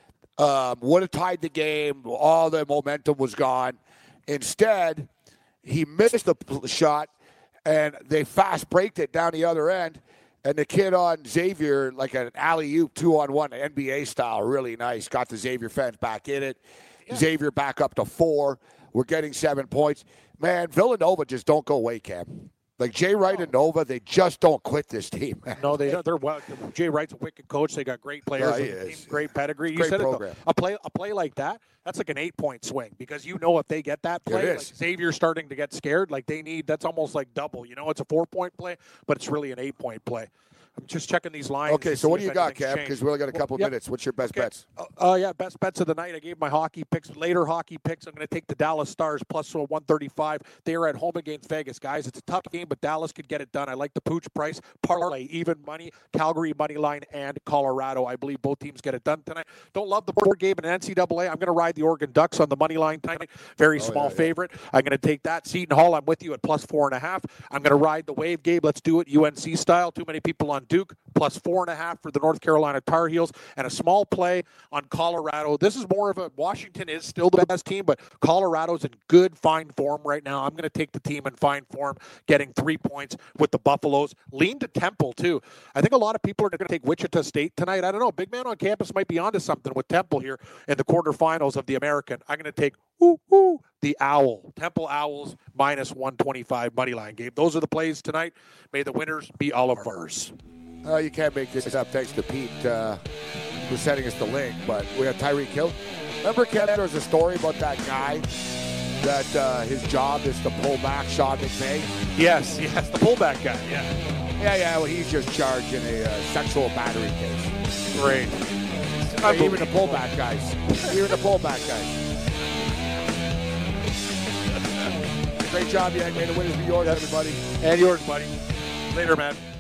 Um, would have tied the game. All the momentum was gone. Instead, he missed the shot, and they fast braked it down the other end. And the kid on Xavier, like an alley-oop, two-on-one, N B A style, really nice. Got the Xavier fans back in it. Yeah. Xavier back up to four. We're getting seven points. Man, Villanova just don't go away, Cam. Like Jay Wright and Nova, they just don't quit this team. No, they don't. They're well. Jay Wright's a wicked coach. They got great players. Yeah, he is. Team, great pedigree. You great said program. It, though. A play, a play like that, that's like an eight-point swing because you know if they get that play, like Xavier's starting to get scared. Like they need. That's almost like double. You know, it's a four-point play, but it's really an eight-point play. I'm just checking these lines. Okay, so what do you got, Cap? Because we only got a couple well, minutes. What's your best okay. bets? Uh, uh, yeah, best bets of the night. I gave my hockey picks, later hockey picks. I'm going to take the Dallas Stars plus one thirty-five. They are at home against Vegas, guys. It's a tough game, but Dallas could get it done. I like the Pooch price, parlay, even money, Calgary money line, and Colorado. I believe both teams get it done tonight. Don't love the board game in N C double A. I'm going to ride the Oregon Ducks on the money line tonight. Very oh, small yeah, favorite. Yeah. I'm going to take that. Seton Hall, I'm with you at plus four and a half. I'm going to ride the wave game. Let's do it U N C style. Too many people on Duke. Plus four and a half for the North Carolina Tar Heels, and a small play on Colorado. This is more of a Washington is still the best team, but Colorado's in good, fine form right now. I'm going to take the team in fine form, getting three points with the Buffaloes. Lean to Temple, too. I think a lot of people are going to take Wichita State tonight. I don't know. Big man on campus might be onto something with Temple here in the quarterfinals of the American. I'm going to take ooh, ooh, the Owl. Temple Owls minus one twenty-five money line game. Those are the plays tonight. May the winners be all of ours. Uh, you can't make this up. Thanks to Pete uh, for sending us the link. But we have Tyreek Hill. Remember, Ken, there was a story about that guy that uh, his job is to pull back Sean McVay? Yes, yes, the pullback guy, yeah. Yeah, yeah, well, he's just charged in a uh, sexual battery case. Great. Yeah, even the pullback guys. Even the pullback guys. Great job, Yank. May the winners be yours, everybody. And yours, buddy. Later, man.